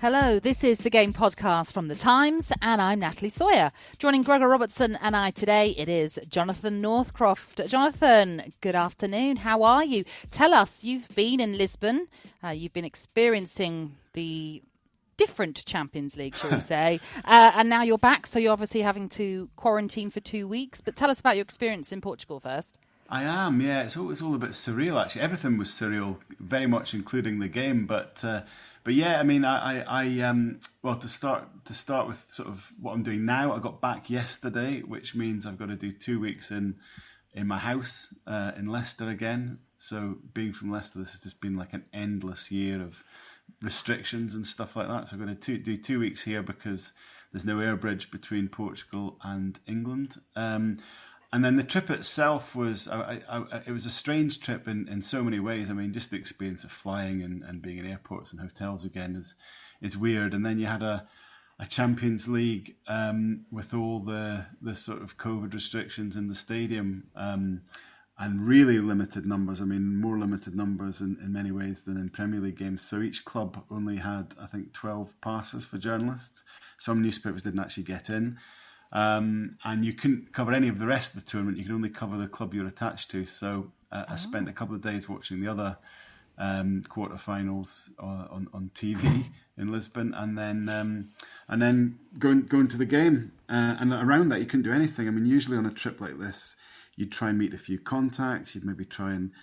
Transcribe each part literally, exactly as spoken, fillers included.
Hello, this is the Game Podcast from The Times, and I'm Natalie Sawyer. Joining Gregor Robertson and I today, it is Jonathan Northcroft. Jonathan, good afternoon. How are you? Tell us, you've been in Lisbon. Uh, you've been experiencing the different Champions League, shall we say, uh, and now you're back, so you're obviously having to quarantine for two weeks. But tell us about your experience in Portugal first. I am, yeah. It's all, it's all a bit surreal, actually. Everything was surreal, very much including the game. But uh, but yeah, I mean, I, I, I um, well, to start to start with sort of what I'm doing now, I got back yesterday, which means I've got to do two weeks in in my house uh, in Leicester again. So being from Leicester, this has just been like an endless year of restrictions and stuff like that. So I'm going to do two weeks here because there's no air bridge between Portugal and England. Um, And then the trip itself was, I, I, I, it was a strange trip in, in so many ways. I mean, just the experience of flying and, and being in airports and hotels again is is weird. And then you had a, a Champions League um, with all the, the sort of COVID restrictions in the stadium um, and really limited numbers. I mean, more limited numbers in, in many ways than in Premier League games. So each club only had, I think, twelve passes for journalists. Some newspapers didn't actually get in. Um, and you couldn't cover any of the rest of the tournament. You could only cover the club you're attached to. So uh, oh. I spent a couple of days watching the other um, quarterfinals uh, on on T V in Lisbon, and then um, and then going going to the game. Uh, and around that, you couldn't do anything. I mean, usually on a trip like this, you'd try and meet a few contacts. You'd maybe try and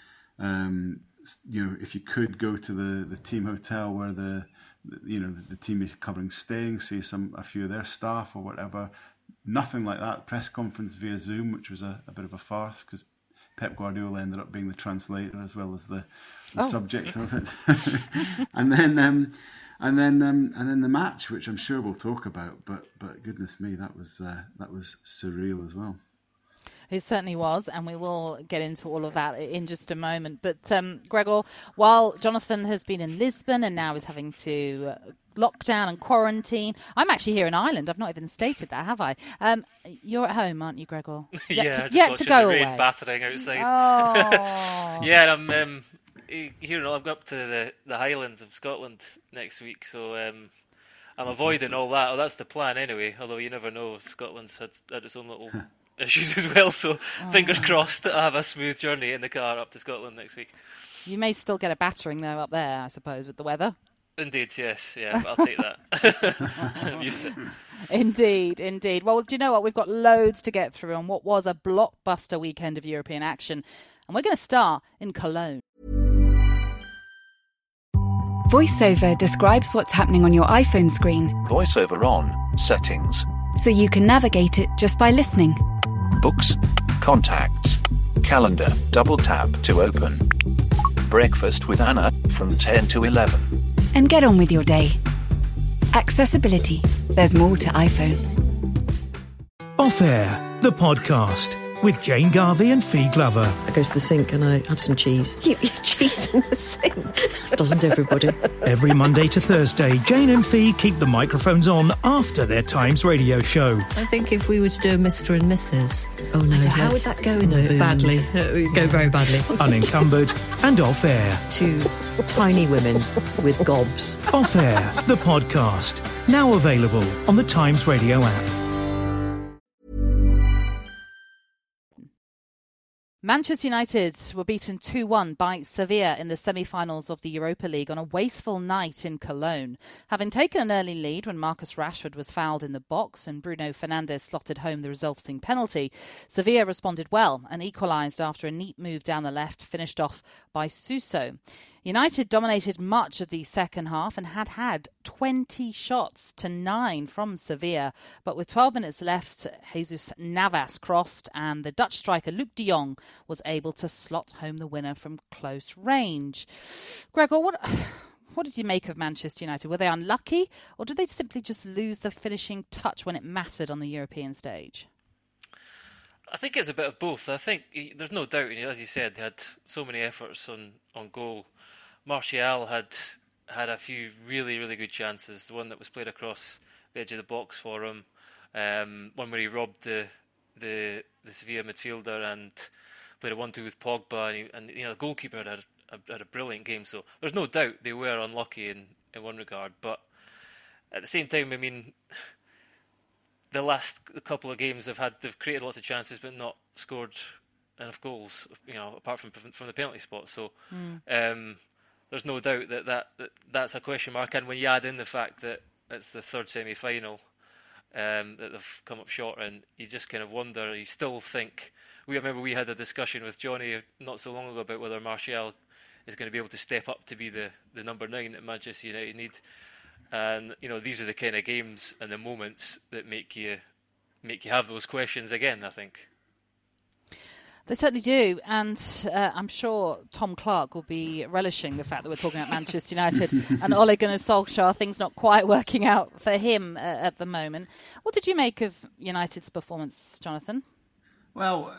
um, you know, if you could, go to the, the team hotel where the you know the team you're covering staying, see some a few of their staff or whatever. Nothing like that. Press conference via Zoom, which was a, a bit of a farce because Pep Guardiola ended up being the translator as well as the, the oh. subject of it. and then, um, and then, um, and then the match, which I'm sure we'll talk about. But, but goodness me, that was uh, that was surreal as well. It certainly was, and we will get into all of that in just a moment. But um, Gregor, while Jonathan has been in Lisbon and now is having to uh, lock down and quarantine, I'm actually here in Ireland. I've not even stated that, have I? Um, you're at home, aren't you, Gregor? Yet yeah, to, just yet to go the rain away. battering outside. Oh. yeah, I'm um, here. I'm up to the, the Highlands of Scotland next week, so um, I'm avoiding all that. Well, that's the plan anyway. Although you never know, Scotland's had, had its own little issues as well, so oh. fingers crossed I have a smooth journey in the car up to Scotland next week. You may still get a battering though up there, I suppose, with the weather. Indeed, yes, yeah, but I'll take that. I'm used to it. Indeed, indeed. Well, do you know what? We've got loads to get through on what was a blockbuster weekend of European action, and we're going to start in Cologne. VoiceOver describes what's happening on your iPhone screen. VoiceOver on, settings. So you can navigate it just by listening. Books, contacts, calendar, double tap to open. Breakfast with Anna from ten to eleven. And get on with your day. Accessibility. There's more to iPhone. Off Air, the podcast with Jane Garvey and Fee Glover. I go to the sink and I have some cheese. You eat cheese in the sink? Doesn't everybody? Every Monday to Thursday, Jane and Fee keep the microphones on after their Times radio show. I think if we were to do a Mister and Missus Oh no, yes. how would that go in no, the booth? Badly. It would go very badly. Unencumbered and Off Air. Two tiny women with gobs. Off Air, the podcast. Now available on the Times radio app. Manchester United were beaten two one by Sevilla in the semi-finals of the Europa League on a wasteful night in Cologne. Having taken an early lead when Marcus Rashford was fouled in the box and Bruno Fernandes slotted home the resulting penalty, Sevilla responded well and equalised after a neat move down the left finished off by Suso. United dominated much of the second half and had had twenty shots to nine from Sevilla. But with twelve minutes left, Jesus Navas crossed and the Dutch striker Luc de Jong was able to slot home the winner from close range. Gregor, what, what did you make of Manchester United? Were they unlucky or did they simply just lose the finishing touch when it mattered on the European stage? I think it's a bit of both. I think there's no doubt, as you said, they had so many efforts on, on goal. Martial had had a few really, really good chances. The one that was played across the edge of the box for him, um, one where he robbed the the, the Sevilla midfielder and played a one-two with Pogba, and, he, and you know the goalkeeper had a, had a brilliant game. So there's no doubt they were unlucky in, in one regard, but at the same time, I mean, the last couple of games they've had, they've created lots of chances but not scored enough goals, you know, apart from from the penalty spot. So mm. um, there's no doubt that, that that that's a question mark. And when you add in the fact that it's the third semi-final um, that they've come up short in, you just kind of wonder. You still think. We remember we had a discussion with Johnny not so long ago about whether Martial is going to be able to step up to be the, the number nine that Manchester United need. And you know, these are the kind of games and the moments that make you make you have those questions again, I think. They certainly do, and uh, I'm sure Tom Clark will be relishing the fact that we're talking about Manchester United and Ole Gunnar Solskjaer. Things not quite working out for him uh, at the moment. What did you make of United's performance, Jonathan? Well,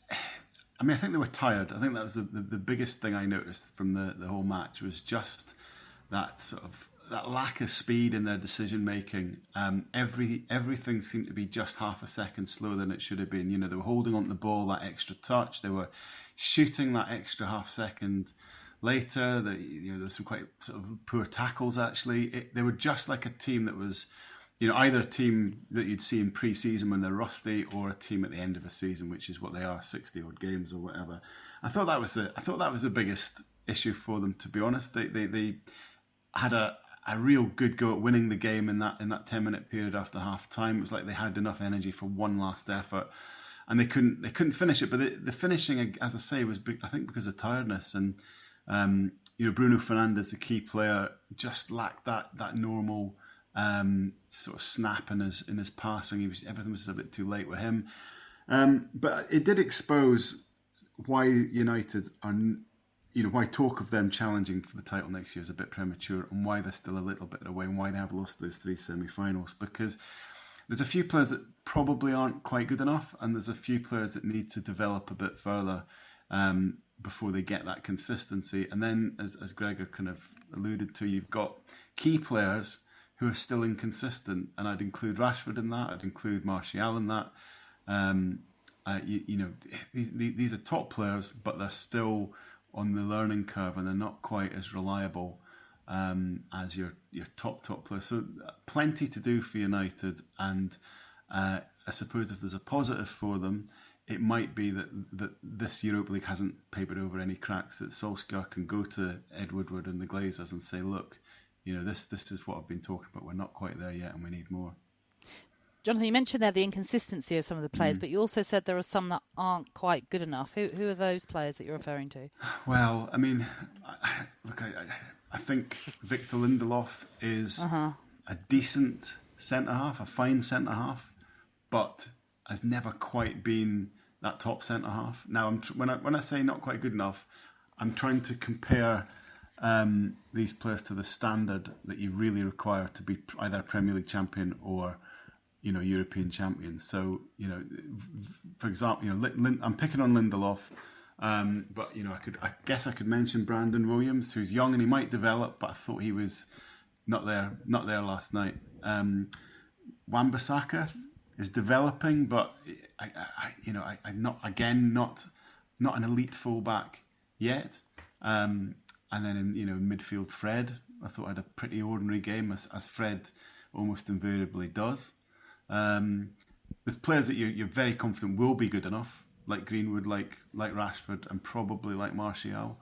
I mean, I think they were tired. I think that was the, the, the biggest thing I noticed from the, the whole match was just that sort of that lack of speed in their decision making. Um, every everything seemed to be just half a second slower than it should have been. You know, they were holding on to the ball that extra touch. They were shooting that extra half second later. They, you know, there were some quite sort of poor tackles actually. It, they were just like a team that was, you know, either a team that you'd see in pre-season when they're rusty, or a team at the end of a season, which is what they are, sixty odd games or whatever. I thought that was the I thought that was the biggest issue for them, to be honest. They they they had a a real good go at winning the game in that in that ten minute period after half time. It was like they had enough energy for one last effort, and they couldn't they couldn't finish it. But the, the finishing, as I say, was big, I think because of tiredness, and um, you know, Bruno Fernandes, the key player, just lacked that that normal um, sort of snap in his in his passing. He was everything was a bit too late with him, um, but it did expose why United are. You know, why talk of them challenging for the title next year is a bit premature, and why they're still a little bit away, and why they have lost those three semi-finals. Because there's a few players that probably aren't quite good enough, and there's a few players that need to develop a bit further um, before they get that consistency. And then, as, as Gregor kind of alluded to, you've got key players who are still inconsistent, and I'd include Rashford in that. I'd include Martial in that. Um, uh, you, you know, these these are top players, but they're still on the learning curve, and they're not quite as reliable um, as your your top top players. So plenty to do for United, and uh, I suppose if there's a positive for them, it might be that that this Europa League hasn't papered over any cracks. That Solskjaer can go to Ed Woodward and the Glazers and say, look, you know, this this is what I've been talking about. We're not quite there yet, and we need more. Jonathan, you mentioned there the inconsistency of some of the players, mm. but you also said there are some that aren't quite good enough. Who who are those players that you're referring to? Well, I mean, I, look, I, I think Victor Lindelof is uh-huh. a decent centre-half, a fine centre-half, but has never quite been that top centre-half. Now, I'm tr- when I when I say not quite good enough, I'm trying to compare um, these players to the standard that you really require to be either a Premier League champion or, you know, European champions. So, you know, for example, you know, Lin- I'm picking on Lindelof, um, but you know, I could, I guess, I could mention Brandon Williams, who's young and he might develop, but I thought he was not there, not there last night. Um, Wan-Bissaka is developing, but I, I you know, I, I not again, not, not an elite fullback yet. Um, and then in, you know, midfield, Fred, I thought had a pretty ordinary game, as, as Fred almost invariably does. Um, there's players that you're, you're very confident will be good enough, like Greenwood, like like Rashford, and probably like Martial.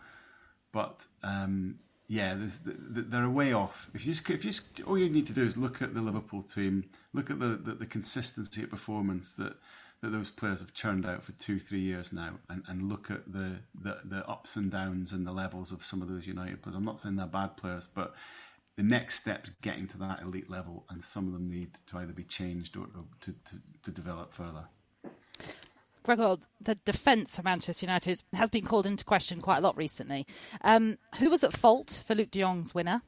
But um, yeah, there's they're a way off. If you just if you just, all you need to do is look at the Liverpool team, look at the, the, the consistency of performance that, that those players have churned out for two three years now, and, and look at the, the the ups and downs and the levels of some of those United players. I'm not saying they're bad players, but the next step's getting to that elite level, and some of them need to either be changed or, or to, to, to develop further. Gregor, the defence of Manchester United has been called into question quite a lot recently. Um, who was at fault for Luke de Jong's winner?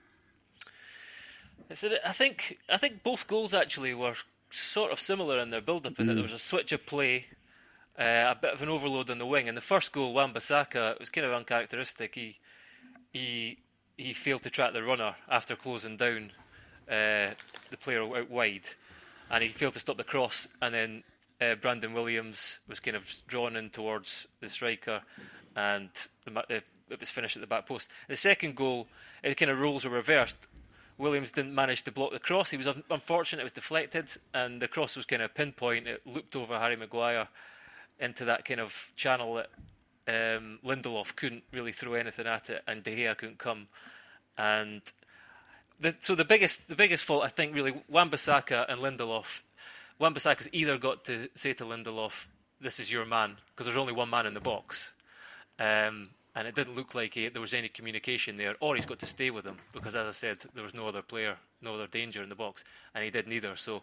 I think I think both goals actually were sort of similar in their build-up, in mm. that there was a switch of play, uh, a bit of an overload on the wing. And the first goal, Wan-Bissaka, it was kind of uncharacteristic. He he. He failed to track the runner after closing down uh, the player out wide, and he failed to stop the cross, and then uh, Brandon Williams was kind of drawn in towards the striker, and the, uh, it was finished at the back post. The second goal, the kind of roles were reversed. Williams didn't manage to block the cross. He was un- unfortunate; it was deflected, and the cross was kind of pinpoint. It looped over Harry Maguire into that kind of channel that um, Lindelof couldn't really throw anything at it, and De Gea couldn't come. And the, so the biggest, the biggest fault, I think, really, Wan-Bissaka and Lindelof. Wan-Bissaka's either got to say to Lindelof, "This is your man," because there's only one man in the box. Um, And it didn't look like he, there was any communication there, or he's got to stay with him because, as I said, there was no other player, no other danger in the box, and he did neither. So,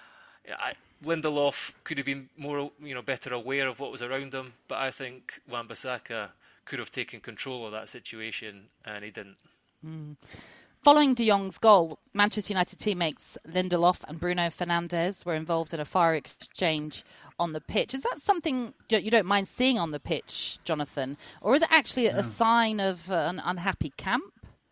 I, Lindelof could have been more, you know, better aware of what was around him, but I think Wan-Bissaka could have taken control of that situation, and he didn't. Mm. Following De Jong's goal, Manchester United teammates Lindelof and Bruno Fernandes were involved in a fire exchange on the pitch. Is that something you don't mind seeing on the pitch, Jonathan? Or is it actually no. a sign of an unhappy camp?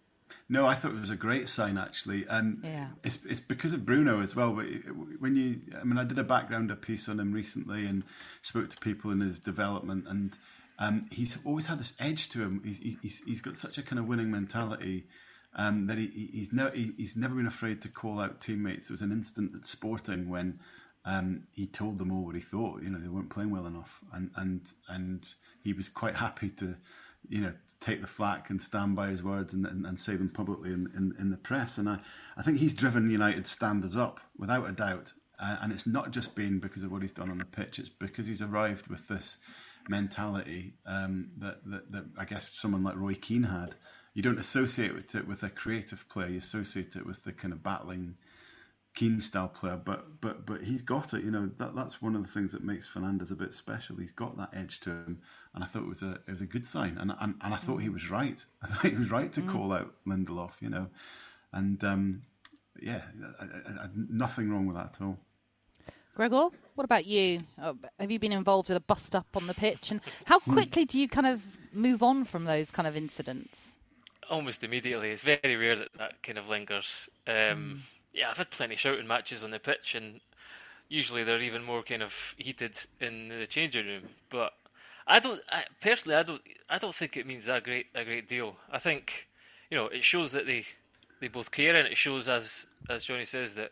No, I thought it was a great sign, actually. Um, yeah. It's it's because of Bruno as well. But when you, I mean, I did a backgrounder piece on him recently and spoke to people in his development, and um, he's always had this edge to him. He's, he's, he's got such a kind of winning mentality. Um, that he, he's, ne- he, he's never been afraid to call out teammates. There was an instant at Sporting when um, he told them all what he thought. You know, they weren't playing well enough, and and and he was quite happy to, you know, take the flak and stand by his words and and, and say them publicly in, in, in the press. And I, I think he's driven United standards up without a doubt. Uh, and it's not just been because of what he's done on the pitch. It's because he's arrived with this mentality um, that, that that I guess someone like Roy Keane had. You don't associate with it with a creative player. You associate it with the kind of battling Keane style player. But but but he's got it. You know, that that's one of the things that makes Fernandes a bit special. He's got that edge to him, and I thought it was a it was a good sign. And and, and I thought he was right. I thought he was right to mm. call out Lindelof. You know, and um, yeah, I, I, I, nothing wrong with that at all. Gregor, what about you? Uh, have you been involved with a bust up on the pitch, and how quickly do you kind of move on from those kind of incidents? Almost immediately. It's very rare that that kind of lingers. Um, mm. Yeah, I've had plenty of shouting matches on the pitch, and usually they're even more kind of heated in the changing room. But I don't, I, personally, I don't, I don't think it means that great a great deal. I think, you know, it shows that they, they both care, and it shows, as as Johnny says, that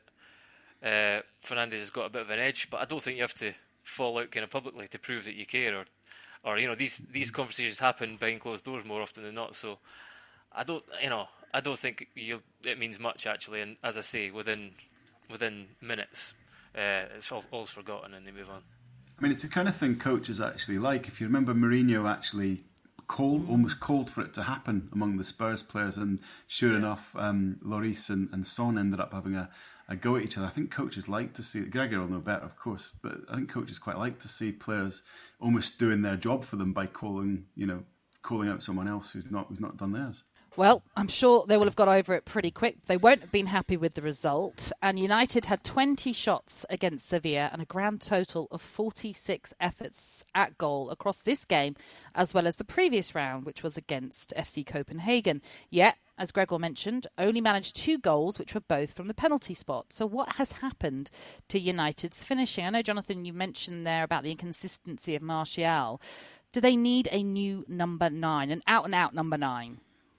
uh, Fernandes has got a bit of an edge. But I don't think you have to fall out kind of publicly to prove that you care, or, or you know, these these conversations happen behind closed doors more often than not. So. I don't, you know, I don't think you'll, it means much actually. And as I say, within within minutes, uh, it's all, all's forgotten and they move on. I mean, it's the kind of thing coaches actually like. If you remember, Mourinho actually called, almost called for it to happen among the Spurs players, and sure yeah. enough, um, Lloris and, and Son ended up having a, a go at each other. I think coaches like to see. Gregor will know better, of course, but I think coaches quite like to see players almost doing their job for them by calling, you know, calling out someone else who's not who's not done theirs. Well, I'm sure they will have got over it pretty quick. They won't have been happy with the result. And United had twenty shots against Sevilla and a grand total of forty-six efforts at goal across this game, as well as the previous round, which was against F C Copenhagen. Yet, as Gregor mentioned, only managed two goals, which were both from the penalty spot. So what has happened to United's finishing? I know, Jonathan, you mentioned there about the inconsistency of Martial. Do they need a new number nine, an out-and-out number nine?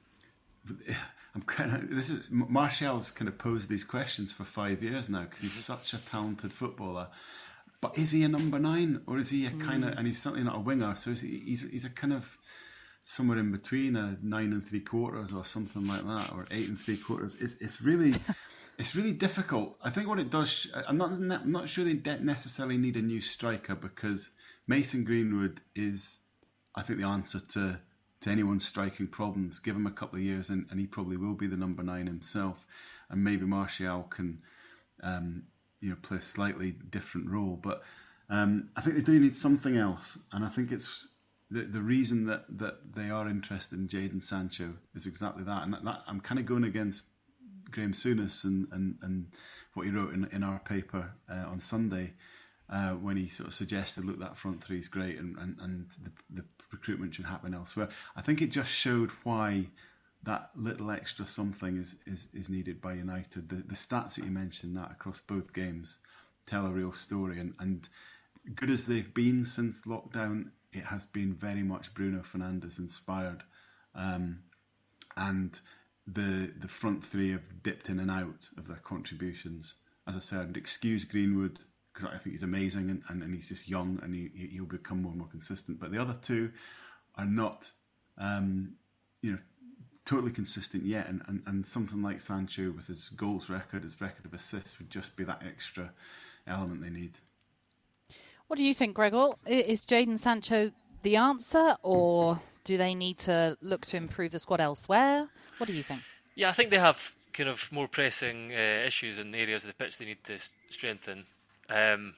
I'm kind of this is Martial's kind of posed these questions for five years now because he's such a talented footballer. But is he a number nine, or is he a mm. kind of? And he's certainly not a winger, so is he, he's he's a kind of somewhere in between, a nine and three quarters or something like that, or eight and three quarters. It's it's really it's really difficult. I think what it does. I'm not I'm not sure they necessarily need a new striker, because Mason Greenwood is, I think, the answer to. to anyone striking problems. Give him a couple of years and, and he probably will be the number nine himself, and maybe Martial can um, you know, play a slightly different role. But um, I think they do need something else, and I think it's the the reason that, that they are interested in Jadon Sancho is exactly that. And that, that I'm kind of going against Graham Souness and, and, and what he wrote in, in our paper uh, on Sunday. Uh, when he sort of suggested, look, that front three is great, and, and, and the, the recruitment should happen elsewhere. I think it just showed why that little extra something is, is, is needed by United. The, the stats that you mentioned, that across both games, tell a real story. And, and good as they've been since lockdown, it has been very much Bruno Fernandes inspired. Um, and the the front three have dipped in and out of their contributions. As I said, I'd excuse Greenwood because I think he's amazing and, and, and he's just young and he, he'll become more and more consistent. But the other two are not, um, you know, totally consistent yet. And, and, and something like Sancho with his goals record, his record of assists would just be that extra element they need. What do you think, Gregor? Is Jadon Sancho the answer, or do they need to look to improve the squad elsewhere? What do you think? Yeah, I think they have kind of more pressing uh, issues in areas of the pitch they need to s- strengthen. Um,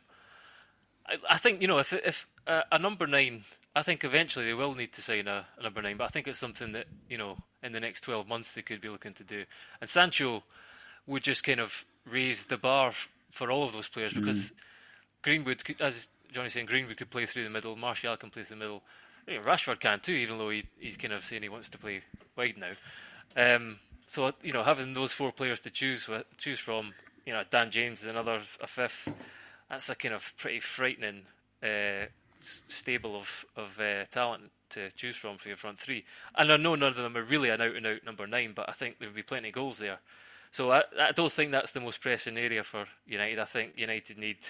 I, I think, you know, if if uh, a number nine, I think eventually they will need to sign a, a number nine, but I think it's something that, you know, in the next twelve months they could be looking to do. And Sancho would just kind of raise the bar f- for all of those players because mm. Greenwood, could, as Johnny's saying, Greenwood could play through the middle, Martial can play through the middle. You know, Rashford can too, even though he, he's kind of saying he wants to play wide now. Um, so, you know, having those four players to choose with, choose from, you know, Dan James is another, a fifth, that's a kind of pretty frightening uh, stable of, of uh, talent to choose from for your front three. And I know none of them are really an out-and-out number nine, but I think there would be plenty of goals there. So I, I don't think that's the most pressing area for United. I think United need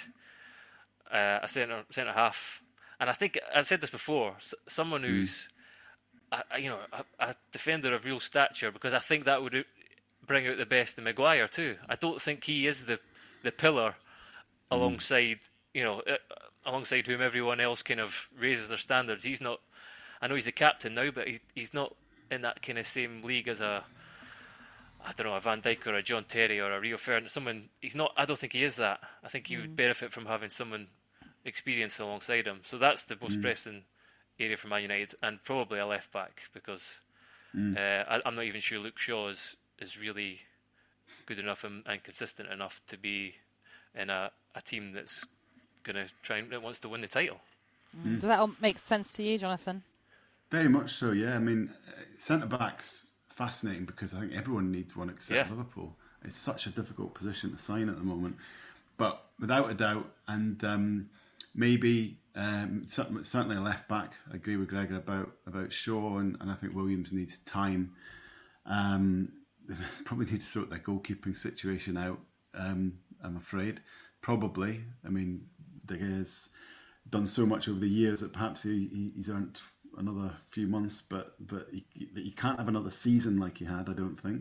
uh, a centre centre half. And I think, I said this before, someone who's mm. a, you know, a, a defender of real stature, because I think that would bring out the best in Maguire too. I don't think he is the, the pillar mm. alongside, you know, uh, alongside whom everyone else kind of raises their standards. He's not, I know he's the captain now, but he, he's not in that kind of same league as a, I don't know, a Van Dijk or a John Terry or a Rio Ferdinand. Someone, he's not, I don't think he is that. I think he mm. would benefit from having someone experienced alongside him. So that's the most mm. pressing area for Man United, and probably a left back, because mm. uh, I, I'm not even sure Luke Shaw is, is really good enough and, and consistent enough to be in a, a team that's going to try and that wants to win the title. Mm. Does that all make sense to you, Jonathan? Very much so, yeah. I mean, centre backs fascinating because I think everyone needs one except yeah. Liverpool. It's such a difficult position to sign at the moment, but without a doubt, and um, maybe um, certainly a left back. I agree with Gregor about about Shaw, and, and I think Williams needs time. Um, they probably need to sort their goalkeeping situation out. Um, I'm afraid, probably. I mean, De Gea's done so much over the years that perhaps he, he, he's earned another few months, but but he, he can't have another season like he had, I don't think.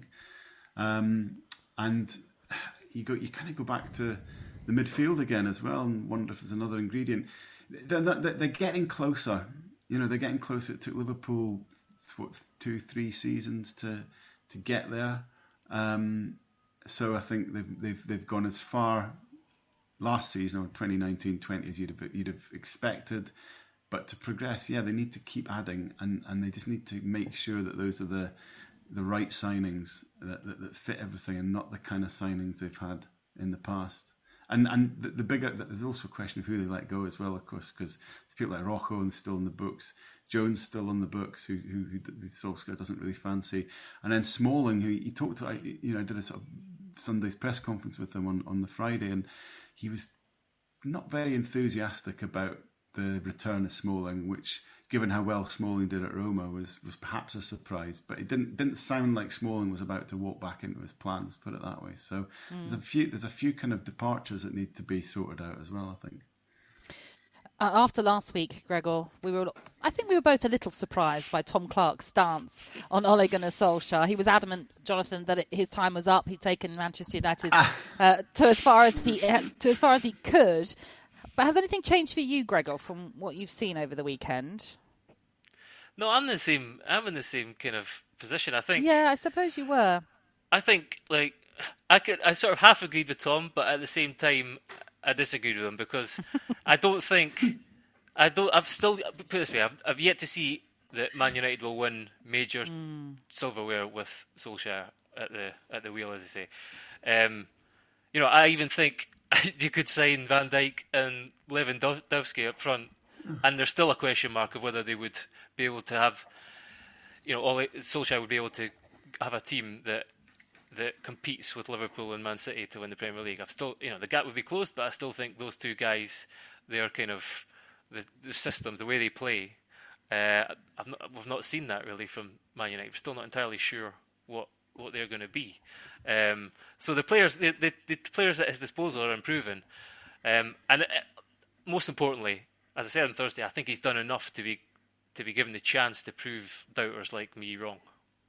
Um, and you go, you kind of go back to the midfield again as well, and wonder if there's another ingredient. They're, they're, they're getting closer. You know, they're getting closer. It took Liverpool what, two, three seasons to to get there. Um, so I think they've they've they've gone as far last season, or twenty nineteen twenty, as you'd have you'd have expected. But to progress, yeah, they need to keep adding, and, and they just need to make sure that those are the the right signings that, that, that fit everything, and not the kind of signings they've had in the past. And and the, the bigger, there's also a question of who they let go as well, of course, because there's people like Rocco and still in the books, Jones still on the books, who who, who Solskjaer doesn't really fancy, and then Smalling, who he talked to, you know, did a sort of Sunday's press conference with him on, on the Friday, and he was not very enthusiastic about the return of Smalling, which, given how well Smalling did at Roma, was, was perhaps a surprise. But it didn't didn't sound like Smalling was about to walk back into his plans, put it that way. So mm. there's a few there's a few kind of departures that need to be sorted out as well, I think. Uh, after last week, Gregor, we were I think we were both a little surprised by Tom Clark's stance on Ole Gunnar Solskjaer. He was adamant, Jonathan, that it, his time was up. He'd taken Manchester United ah. uh, to as far as he to as far as he could. But has anything changed for you, Gregor, from what you've seen over the weekend? No, I'm the same. I'm in the same kind of position. I think. Yeah, I suppose you were. I think, like, I could. I sort of half agreed with Tom, but at the same time, I disagreed with him because I don't think. I don't. I've still put it this way. I've, I've yet to see that Man United will win major mm. silverware with Solskjaer at the at the wheel, as they say. Um, you know, I even think you could sign Van Dijk and Lewandowski up front, and there's still a question mark of whether they would be able to have, you know, all Solskjaer would be able to have a team that that competes with Liverpool and Man City to win the Premier League. I've still, you know, the gap would be closed, but I still think those two guys, they're kind of the, the systems, the way they play. Uh, I've not, we've not seen that really from Man United. We're still not entirely sure what what they're going to be. Um, so the players, the, the, the players at his disposal are improving, um, and uh, most importantly, as I said on Thursday, I think he's done enough to be to be given the chance to prove doubters like me wrong.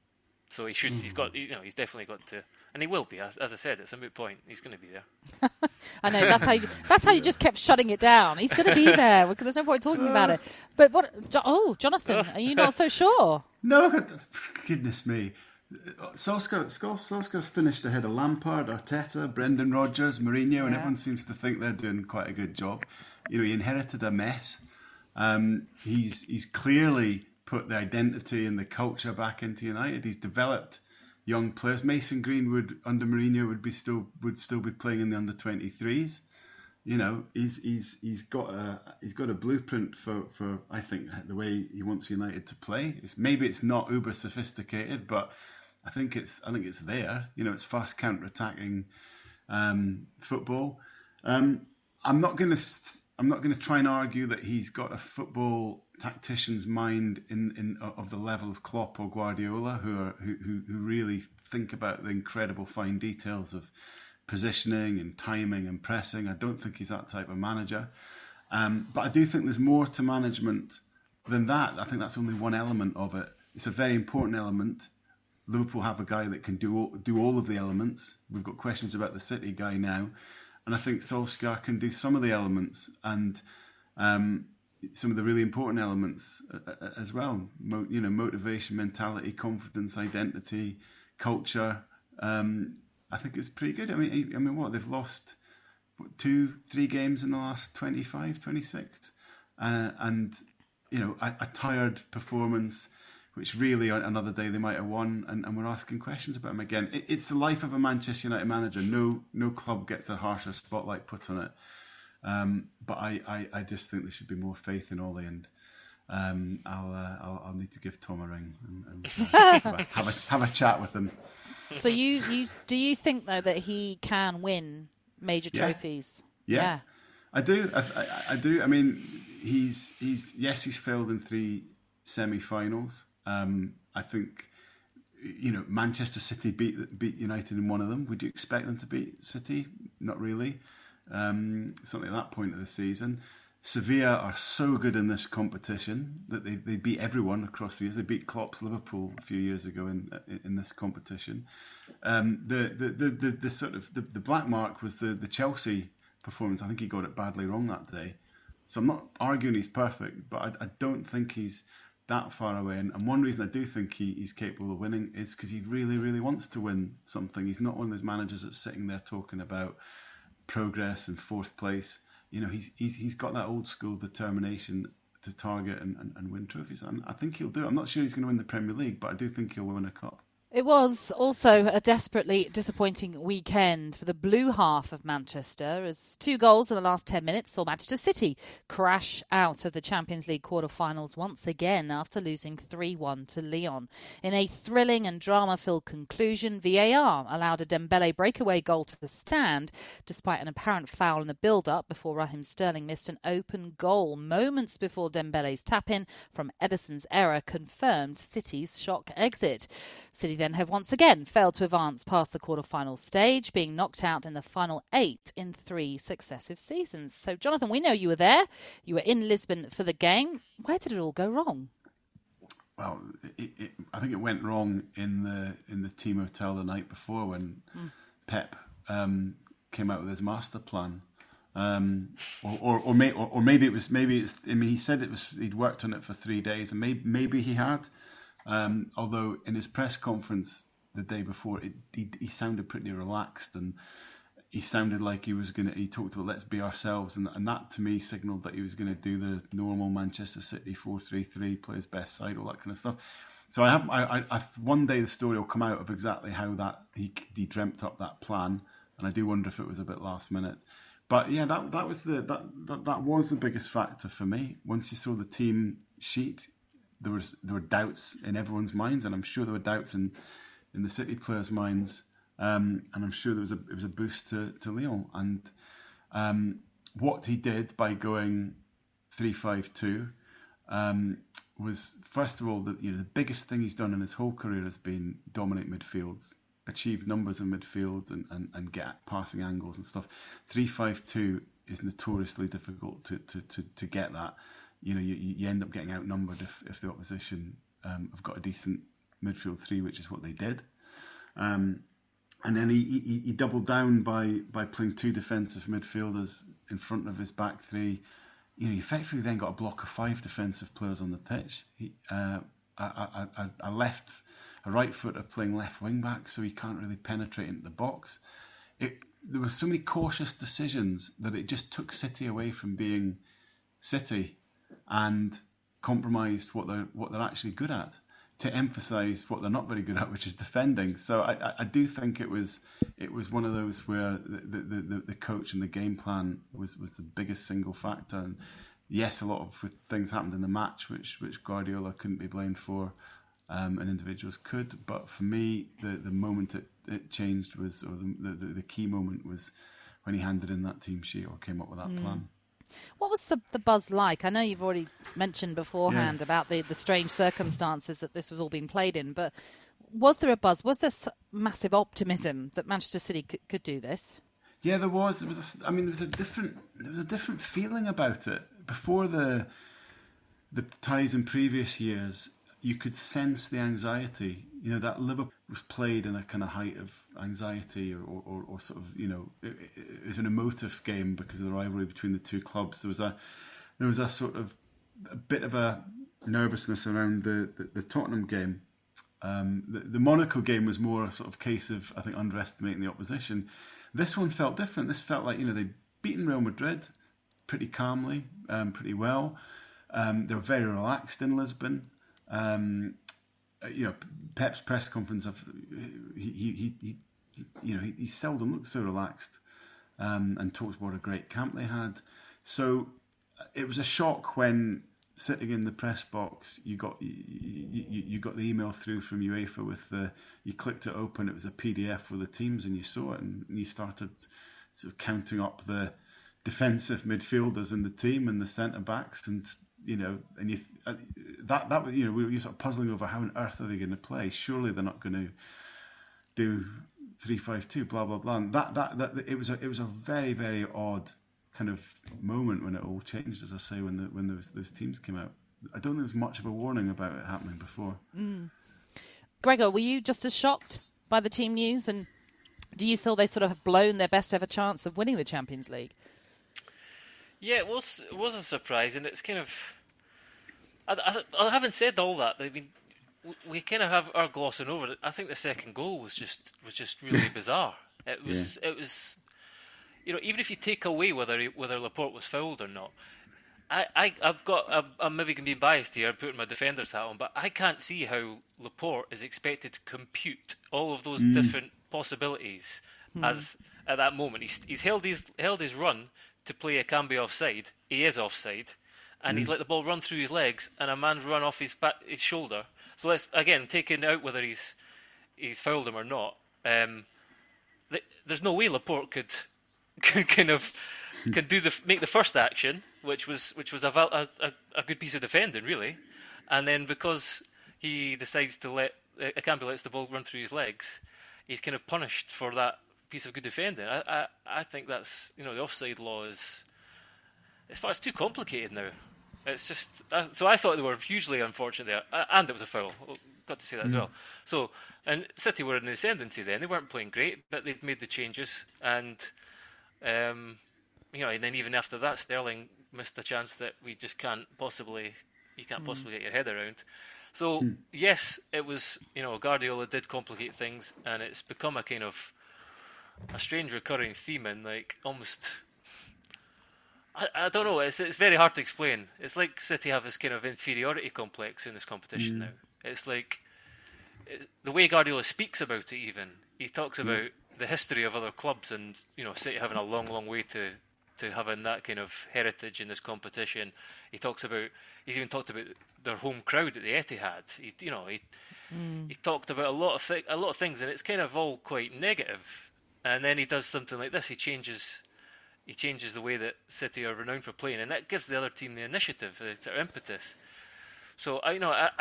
So he should. Mm. He's got. You know, he's definitely got to, and he will be. As, as I said, it's a moot point. He's going to be there. I know that's how. You, that's how you just kept shutting it down. He's going to be there because there's no point talking uh, about it. But what? Oh, Jonathan, are you not so sure? No, goodness me. Solskjaer, Solskjaer's finished ahead of Lampard, Arteta, Brendan Rodgers, Mourinho, yeah. and everyone seems to think they're doing quite a good job. You know, he inherited a mess. Um, he's he's clearly put the identity and the culture back into United. He's developed young players. Mason Greenwood under Mourinho would be still would still be playing in the under twenty-threes. You know, he's he's he's got a he's got a blueprint for, for I think the way he wants United to play. It's, maybe it's not uber sophisticated, but I think it's I think it's there. You know, it's fast counter-attacking um, football. Um, I'm not going to I'm not going to try and argue that he's got a football tactician's mind in, in of the level of Klopp or Guardiola, who are who who really think about the incredible fine details of positioning and timing and pressing. I don't think he's that type of manager, um, but I do think there's more to management than that. I think that's only one element of it. It's a very important element. Liverpool have a guy that can do all, do all of the elements. We've got questions about the City guy now, and I think Solskjaer can do some of the elements and um, some of the really important elements as well. Mo- you know, motivation, mentality, confidence, identity, culture. Um, I think it's pretty good. I mean, I mean, what they've lost what, two, three games in the last twenty-five, twenty-six, uh, and you know, a, a tired performance, which really another day they might have won, and, and we're asking questions about him again. It, it's the life of a Manchester United manager. No, no club gets a harsher spotlight put on it. Um, but I, I, I just think there should be more faith in Ole, and um, I'll, uh, I'll I'll need to give Tom a ring and, and uh, have, a, have a have a chat with him. So you, you do you think though that he can win major yeah. trophies? Yeah. yeah, I do. I, I, I do. I mean, he's he's yes, he's failed in three semi-finals. Um, I think you know Manchester City beat beat United in one of them. Would you expect them to beat City? Not really. Um, certainly at that point of the season. Sevilla are so good in this competition that they, they beat everyone across the years. They beat Klopp's Liverpool a few years ago in in this competition. Um, the, the, the, the, the sort of the, the black mark was the, the Chelsea performance. I think he got it badly wrong that day. So I'm not arguing he's perfect, but I, I don't think he's that far away. And, and one reason I do think he, he's capable of winning is because he really, really wants to win something. He's not one of those managers that's sitting there talking about progress and fourth place. You know, he's he's he's got that old school determination to target and, and, and win trophies. And I think he'll do it. I'm not sure he's going to win the Premier League, but I do think he'll win a cup. It was also a desperately disappointing weekend for the blue half of Manchester, as two goals in the last ten minutes saw Manchester City crash out of the Champions League quarter-finals once again after losing three one to Lyon. In a thrilling and drama-filled conclusion, V A R allowed a Dembele breakaway goal to stand, despite an apparent foul in the build-up before Raheem Sterling missed an open goal moments before Dembele's tap-in from Ederson's error confirmed City's shock exit. City then have once again failed to advance past the quarter-final stage, being knocked out in the final eight in three successive seasons. So, Jonathan, we know you were there. You were in Lisbon for the game. Where did it all go wrong? Well, it, it, I think it went wrong in the in the team hotel the night before when mm. Pep um, came out with his master plan. Um, or or or, may, or or maybe it was maybe it's, I mean he said it was he'd worked on it for three days and maybe maybe he had. Um, although in his press conference the day before, it, he, he sounded pretty relaxed and he sounded like he was going to, he talked about let's be ourselves, and, and that to me signalled that he was going to do the normal Manchester City four three three, play his best side, all that kind of stuff. So I have, I, I, I one day the story will come out of exactly how that he, he dreamt up that plan, and I do wonder if it was a bit last minute. But yeah, that that was the that that, that was the biggest factor for me. Once you saw the team sheet, There was there were doubts in everyone's minds, and I'm sure there were doubts in, in the City players' minds, um, and I'm sure there was a it was a boost to, to Lyon. And um, what he did by going three five two, um, was first of all the you know the biggest thing he's done in his whole career has been dominate midfields, achieve numbers in midfield, and, and, and get passing angles and stuff. three five two is notoriously difficult to, to, to, to get that. You know, you, you end up getting outnumbered if, if the opposition um, have got a decent midfield three, which is what they did. Um, and then he, he, he doubled down by, by playing two defensive midfielders in front of his back three. You know, he effectively then got a block of five defensive players on the pitch. He, uh, a, a, a left, a right footer playing left wing back, so he can't really penetrate into the box. It, there were so many cautious decisions that it just took City away from being City and compromised what they're what they're actually good at, to emphasise what they're not very good at, which is defending. So I, I, I do think it was it was one of those where the, the, the, the coach and the game plan was, was the biggest single factor. And yes, a lot of things happened in the match which which Guardiola couldn't be blamed for, um, and individuals could. But for me, the, the moment it, it changed was, or the, the the key moment was when he handed in that team sheet or came up with that mm. plan. What was the, the buzz like? I know you've already mentioned beforehand yeah. about the, the strange circumstances that this was all being played in, but was there a buzz? Was there massive optimism that Manchester City could, could do this? Yeah, there was. There was. A, I mean, there was a different. There was a different feeling about it before the the ties in previous years. You could sense the anxiety. You know, that Liverpool was played in a kind of height of anxiety, or, or, or sort of, you know, it, it was an emotive game because of the rivalry between the two clubs. There was a, there was a sort of a bit of a nervousness around the, the, the Tottenham game. Um, the, the Monaco game was more a sort of case of, I think, underestimating the opposition. This one felt different. This felt like, you know, they'd beaten Real Madrid pretty calmly, um, pretty well. Um, they were very relaxed in Lisbon. Um, you know, Pep's press conference of he he, he, he you know he, he seldom looked so relaxed, um, and talked what a great camp they had. So it was a shock when sitting in the press box, you got you, you, you got the email through from UEFA with the you clicked it open. It was a P D F with the teams, and you saw it, and you started sort of counting up the defensive midfielders in the team and the centre backs, and you know, and you uh, that that you know we were sort of puzzling over how on earth are they going to play? Surely they're not going to do three five two, blah blah blah. And that, that that it was a it was a very very odd kind of moment when it all changed, as I say, when the when those those teams came out. I don't think there was much of a warning about it happening before. Mm. Gregor, were you just as shocked by the team news, and do you feel they sort of have blown their best ever chance of winning the Champions League? Yeah, it was it was a surprise, and it's kind of. I, I, I haven't said all that. I mean, we, we kind of have our glossing over it. I think the second goal was just was just really bizarre. It was yeah. it was, you know, even if you take away whether whether Laporte was fouled or not, I, I I've got I'm, I'm maybe going to be biased here, putting my defender's hat on, but I can't see how Laporte is expected to compute all of those mm. different possibilities mm. as at that moment. He's he's held his held his run to play Akanji offside. He is offside, and mm. he's let the ball run through his legs, and a man's run off his back, his shoulder. So let's again take it out whether he's he's fouled him or not. Um, th- there's no way Laporte could, could kind of can do the make the first action, which was which was a, a a good piece of defending, really, and then because he decides to let Akanji lets the ball run through his legs, he's kind of punished for that piece of good defending. I, I, I think that's, you know, the offside law is, as far as too complicated now. It's just, so I thought they were hugely unfortunate there, and it was a foul. Got to say that mm. as well. So, and City were in the ascendancy then. They weren't playing great, but they'd made the changes, and um, you know, and then even after that, Sterling missed a chance that we just can't possibly, you can't mm. possibly get your head around. So mm. yes, it was, you know, Guardiola did complicate things, and it's become a kind of a strange recurring theme, and like almost, I, I don't know, it's it's very hard to explain. It's like City have this kind of inferiority complex in this competition mm. now. It's like, it's, the way Guardiola speaks about it even, he talks about mm. the history of other clubs, and, you know, City having a long, long way to, to having that kind of heritage in this competition. He talks about, he's even talked about their home crowd at the Etihad. He, you know, he mm. he talked about a lot of th- a lot of things, and it's kind of all quite negative. And then he does something like this. He changes, he changes the way that City are renowned for playing, and that gives the other team the initiative, the sort of impetus. So I you know I I,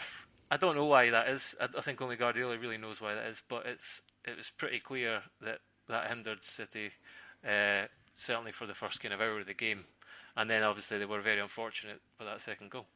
I don't know why that is. I, I think only Guardiola really knows why that is. But it's it was pretty clear that that hindered City, uh, certainly for the first kind of hour of the game, and then obviously they were very unfortunate for that second goal.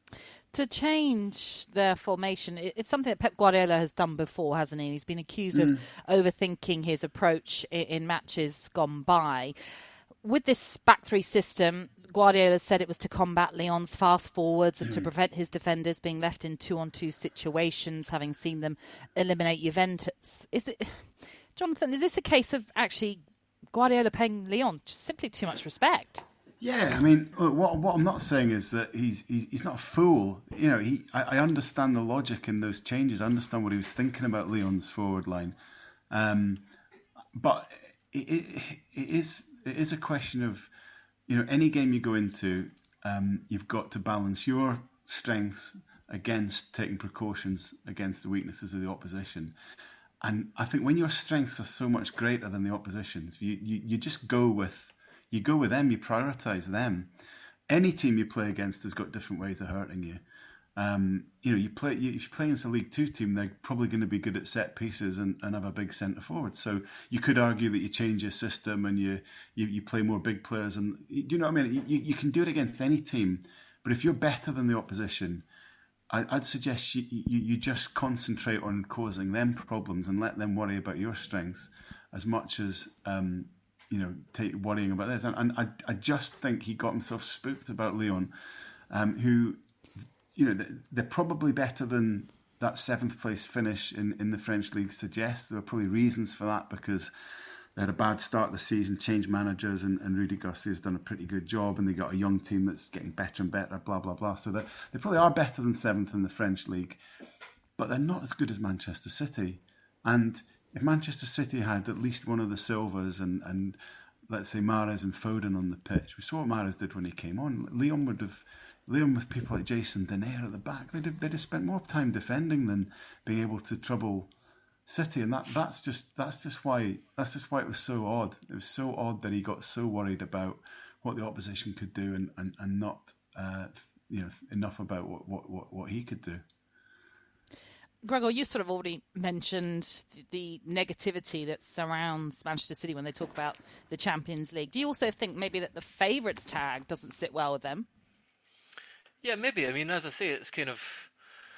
To change their formation, it's something that Pep Guardiola has done before, hasn't he? He's been accused mm. of overthinking his approach in matches gone by. With this back three system, Guardiola said it was to combat Lyon's fast forwards and mm. to prevent his defenders being left in two-on-two situations, having seen them eliminate Juventus. Is it, Jonathan, is this a case of actually Guardiola paying Lyon just simply too much respect? Yeah, I mean, what what I'm not saying is that he's he's, he's not a fool. You know, he I, I understand the logic in those changes. I understand what he was thinking about Lyon's forward line, um, but it, it, it is it is a question of, you know, any game you go into, um, you've got to balance your strengths against taking precautions against the weaknesses of the opposition. And I think when your strengths are so much greater than the opposition's, you you, you just go with. You go with them, you prioritise them. Any team you play against has got different ways of hurting you. Um, you know, you play you, if you play against a League Two team, they're probably going to be good at set pieces and, and have a big centre forward. So you could argue that you change your system and you you, you play more big players. And you know what I mean? You, you can do it against any team, but if you're better than the opposition, I, I'd suggest you, you you just concentrate on causing them problems and let them worry about your strengths as much as. Um, you know, take, worrying about this. And, and I, I just think he got himself spooked about Lyon, um, who, you know, they're probably better than that seventh place finish in, in the French league suggests. There were probably reasons for that because they had a bad start of the season, changed managers, and, and Rudy Garcia's done a pretty good job, and they got a young team that's getting better and better, blah, blah, blah. So they probably are better than seventh in the French league, but they're not as good as Manchester City. And if Manchester City had at least one of the Silvas and, and let's say Mahrez and Foden on the pitch, we saw what Mahrez did when he came on. Lyon would have, Lyon with people like Jason Denayer at the back, they'd have, they'd have spent more time defending than being able to trouble City, and that that's just that's just why that's just why it was so odd. It was so odd that he got so worried about what the opposition could do and and, and not uh, you know enough about what, what, what, what he could do. Gregor, you sort of already mentioned the negativity that surrounds Manchester City when they talk about the Champions League. Do you also think maybe that the favourites tag doesn't sit well with them? Yeah, maybe. I mean, as I say, it's kind of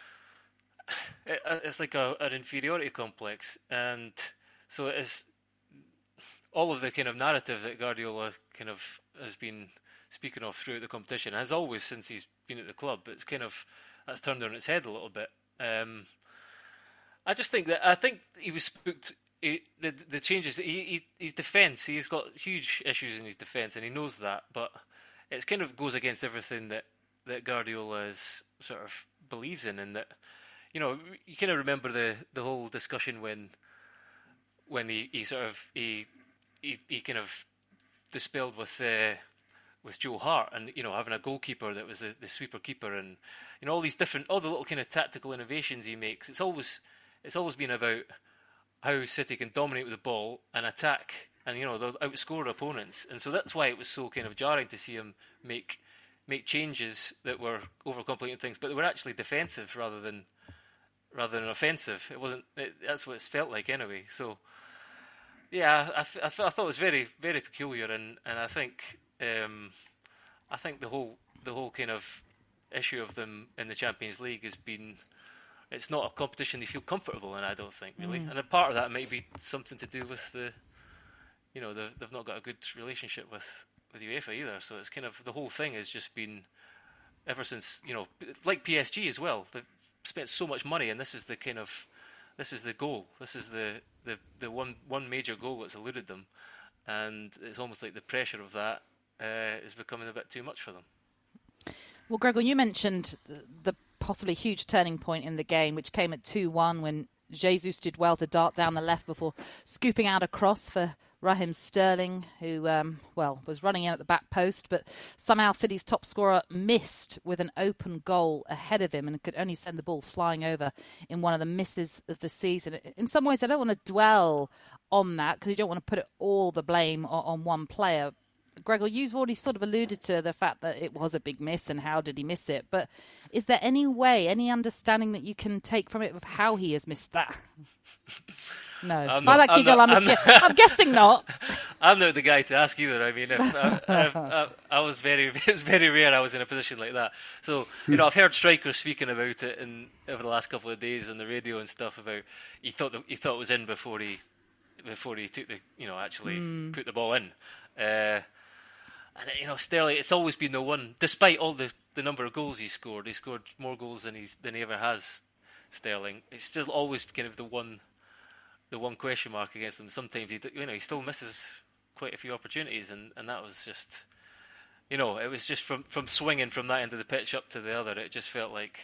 it's like a, an inferiority complex, and so it is all of the kind of narrative that Guardiola kind of has been speaking of throughout the competition, as always since he's been at the club. It's kind of that's turned on its head a little bit. Um, I just think that I think he was spooked. He, the the changes. He, he his defence. He's got huge issues in his defence, and he knows that. But it kind of goes against everything that, that Guardiola is sort of believes in, and that you know you kind of remember the, the whole discussion when when he, he sort of he, he he kind of dispelled with uh, with Joe Hart, and you know having a goalkeeper that was the, the sweeper keeper, and you know all these different all the little kind of tactical innovations he makes. It's always It's always been about how City can dominate with the ball and attack, and you know they'll outscore opponents, and so that's why it was so kind of jarring to see him make make changes that were overcomplicating things, but they were actually defensive rather than rather than offensive. It wasn't. It, that's what it felt like anyway. So yeah, I, I, I thought it was very very peculiar, and, and I think um, I think the whole the whole kind of issue of them in the Champions League has been. It's not a competition they feel comfortable in, I don't think, really. Mm. And a part of that might be something to do with the, you know, the, they've not got a good relationship with, with UEFA either. So it's kind of, the whole thing has just been, ever since, you know, like P S G as well. They've spent so much money, and this is the kind of, this is the goal. This is the, the, the one, one major goal that's eluded them. And it's almost like the pressure of that uh, is becoming a bit too much for them. Well, Gregor, you mentioned the, the possibly huge turning point in the game, which came at two one when Jesus did well to dart down the left before scooping out a cross for Raheem Sterling, who, um, well, was running in at the back post, but somehow City's top scorer missed with an open goal ahead of him and could only send the ball flying over in one of the misses of the season. In some ways, I don't want to dwell on that because you don't want to put it all the blame on, on one player. Gregor, you've already sort of alluded to the fact that it was a big miss and how did he miss it. But is there any way, any understanding that you can take from it of how he has missed that? No. I'm By not, that giggle, I'm, I'm, I'm, not, gu- I'm guessing not. I'm not the guy to ask either. I mean, if, I, if, I, I was very, it's very rare I was in a position like that. So, you know, I've heard strikers speaking about it in, over the last couple of days on the radio and stuff about he thought that, he thought it was in before he before he took the, you know, actually mm. put the ball in. Uh, and you know, Sterling, it's always been the one, despite all the, the number of goals he scored. He scored more goals than he's than he ever has. Sterling, it's still always kind of the one. The one question mark against him. Sometimes he, you know, he still misses quite a few opportunities, and, and that was just, you know, it was just from, from swinging from that end of the pitch up to the other. It just felt like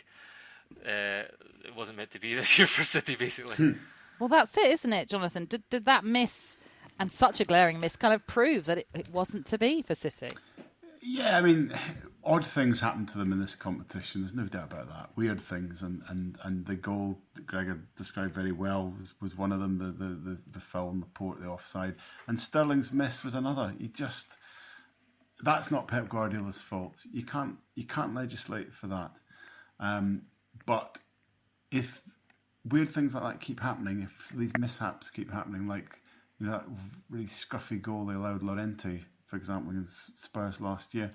uh, it wasn't meant to be this year for City, basically. Hmm. Well, that's it, isn't it, Jonathan? Did did that miss and such a glaring miss kind of prove that it, it wasn't to be for City? Yeah, I mean, odd things happen to them in this competition. There's no doubt about that. Weird things, and, and, and the goal that Gregor described very well was, was one of them. The, the, the, the foul on Laporte, the offside, and Sterling's miss was another. He just that's not Pep Guardiola's fault. You can't you can't legislate for that. Um, but if weird things like that keep happening, if these mishaps keep happening, like you know that really scruffy goal they allowed Llorente, for example, against Spurs last year,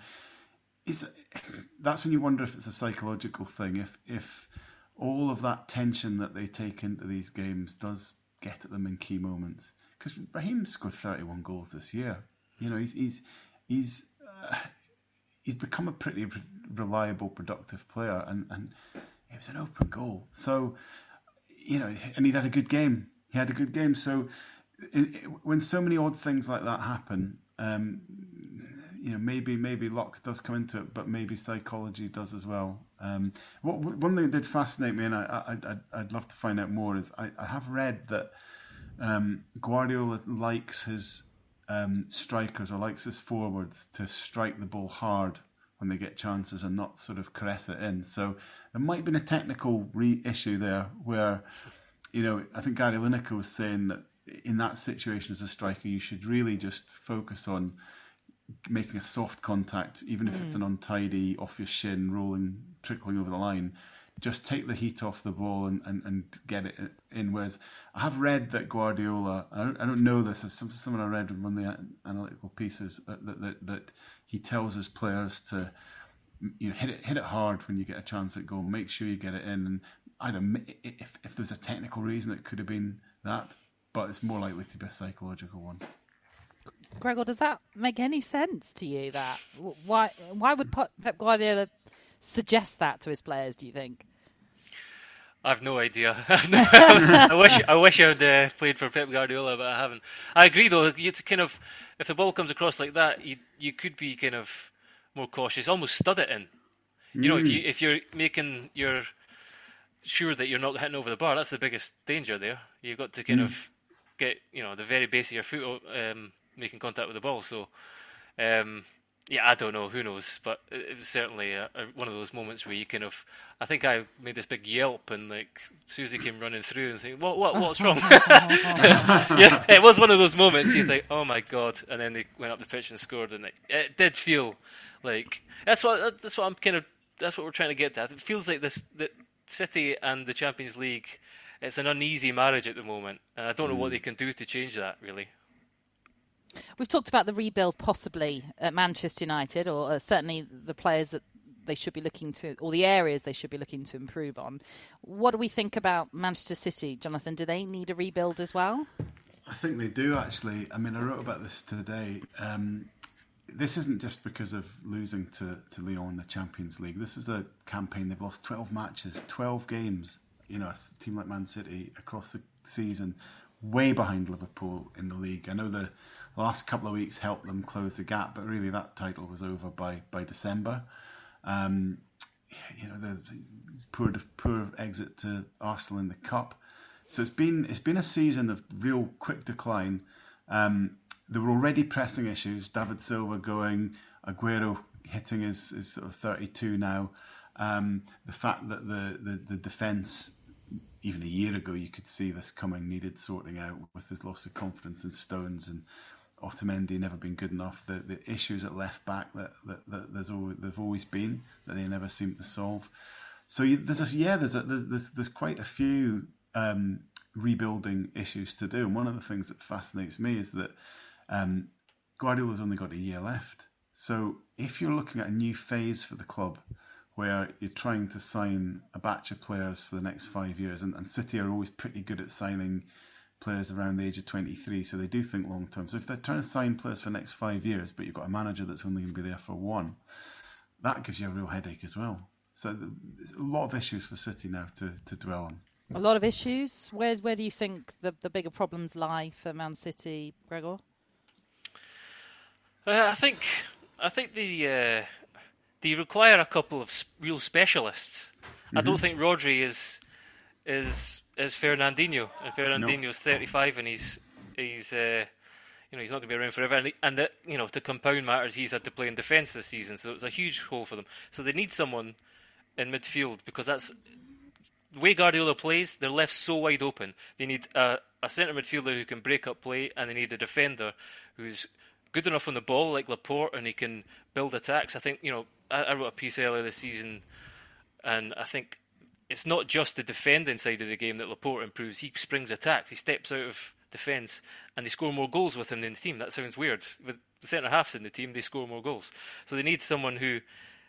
is that's when you wonder if it's a psychological thing. If if all of that tension that they take into these games does get at them in key moments, because Raheem scored thirty-one goals this year. You know, he's he's he's uh, he's become a pretty reliable, productive player, and and it was an open goal. So you know, and he'd had a good game. He had a good game. So it, it, when so many odd things like that happen. Um, you know, maybe maybe luck does come into it, but maybe psychology does as well. Um, what one thing that did fascinate me, and I, I I'd, I'd love to find out more, is I, I have read that um, Guardiola likes his um, strikers or likes his forwards to strike the ball hard when they get chances and not sort of caress it in. So there might have been a technical re- issue there where, you know, I think Gary Lineker was saying that in that situation as a striker, you should really just focus on making a soft contact, even if mm. it's an untidy, off your shin, rolling, trickling over the line. Just take the heat off the ball and, and, and get it in. Whereas I have read that Guardiola, I don't, I don't know this, it's someone I read in one of the analytical pieces, that, that, that he tells his players to, you know, hit it hit it hard when you get a chance at goal, make sure you get it in. And I don't, if, if there's a technical reason, it could have been that, but it's more likely to be a psychological one. Gregor, does that make any sense to you? That why why would Pep Guardiola suggest that to his players? Do you think? I've no idea. I wish I wish I'd uh, played for Pep Guardiola, but I haven't. I agree, though. It's kind of if the ball comes across like that, you you could be kind of more cautious, almost stud it in. You mm. know, if you if you're making you're sure that you're not hitting over the bar, that's the biggest danger there. You've got to kind mm. of get, you know, the very base of your foot um, making contact with the ball. So, um, yeah, I don't know, who knows, but it was certainly a, a, one of those moments where you kind of, I think I made this big yelp and like Susie came running through and saying, what, what, what's wrong? Yeah, it was one of those moments you think, oh my God, and then they went up the pitch and scored, and it, it did feel like, that's what, that's what I'm kind of, that's what we're trying to get at. It feels like this, that City and the Champions League, it's an uneasy marriage at the moment, and I don't know mm. what they can do to change that, really. We've talked about the rebuild possibly at Manchester United, or uh, certainly the players that they should be looking to, or the areas they should be looking to improve on. What do we think about Manchester City, Jonathan? Do they need a rebuild as well? I think they do, actually. I mean, I wrote about this today. Um, this isn't just because of losing to, to Lyon in the Champions League. This is a campaign. They've lost twelve matches, twelve games. You know, a team like Man City across the season, way behind Liverpool in the league. I know the last couple of weeks helped them close the gap, but really that title was over by, by December. Um, you know, the, the poor poor exit to Arsenal in the Cup. So it's been it's been a season of real quick decline. Um, there were already pressing issues. David Silva going, Aguero hitting his, his sort of thirty-two now. Um, the fact that the, the, the defence, even a year ago, you could see this coming, needed sorting out with his loss of confidence in Stones and Otamendi never been good enough. The the issues at left back that, that, that there's always, they've always been that they never seem to solve. So you, there's a yeah there's a, there's, there's there's quite a few um, rebuilding issues to do. And one of the things that fascinates me is that um, Guardiola's only got a year left. So if you're looking at a new phase for the club, where you're trying to sign a batch of players for the next five years, and, and City are always pretty good at signing players around the age of twenty-three, so they do think long term. So if they're trying to sign players for the next five years, but you've got a manager that's only going to be there for one, that gives you a real headache as well. So there's a lot of issues for City now to, to dwell on. A lot of issues. Where where do you think the, the bigger problems lie for Man City, Gregor? Uh, I think I think the uh, they require a couple of real specialists. Mm-hmm. I don't think Rodri is is is Fernandinho, and Fernandinho's no. thirty-five, and he's he's uh, you know he's not going to be around forever. And, and the, you know to compound matters, he's had to play in defence this season, so it's a huge hole for them. So they need someone in midfield, because that's the way Guardiola plays. They're left so wide open. They need a, a centre midfielder who can break up play, and they need a defender who's good enough on the ball like Laporte, and he can build attacks. I think you know I, I wrote a piece earlier this season, and I think it's not just the defending side of the game that Laporte improves. He springs attacks. He steps out of defence, and they score more goals with him in the team. That sounds weird. With the centre halves in the team, they score more goals. So they need someone who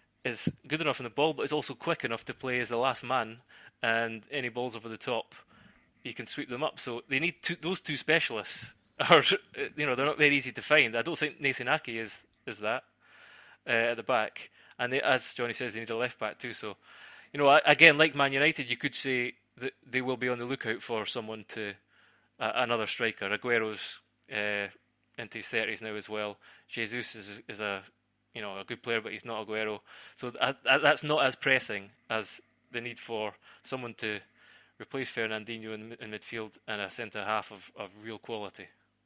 is good enough on the ball, but is also quick enough to play as the last man, and any balls over the top, he can sweep them up. So they need two, those two specialists. Are, you know, they're not very easy to find. I don't think Nathan Ake is is that uh, at the back. And they, as Johnny says, they need a left back too. So, you know, again, like Man United, you could say that they will be on the lookout for someone to uh, another striker. Aguero's uh, into his thirties now as well. Jesus is is a you know a good player, but he's not Aguero. So uh, that's not as pressing as the need for someone to replace Fernandinho in, in midfield and a centre half of, of real quality.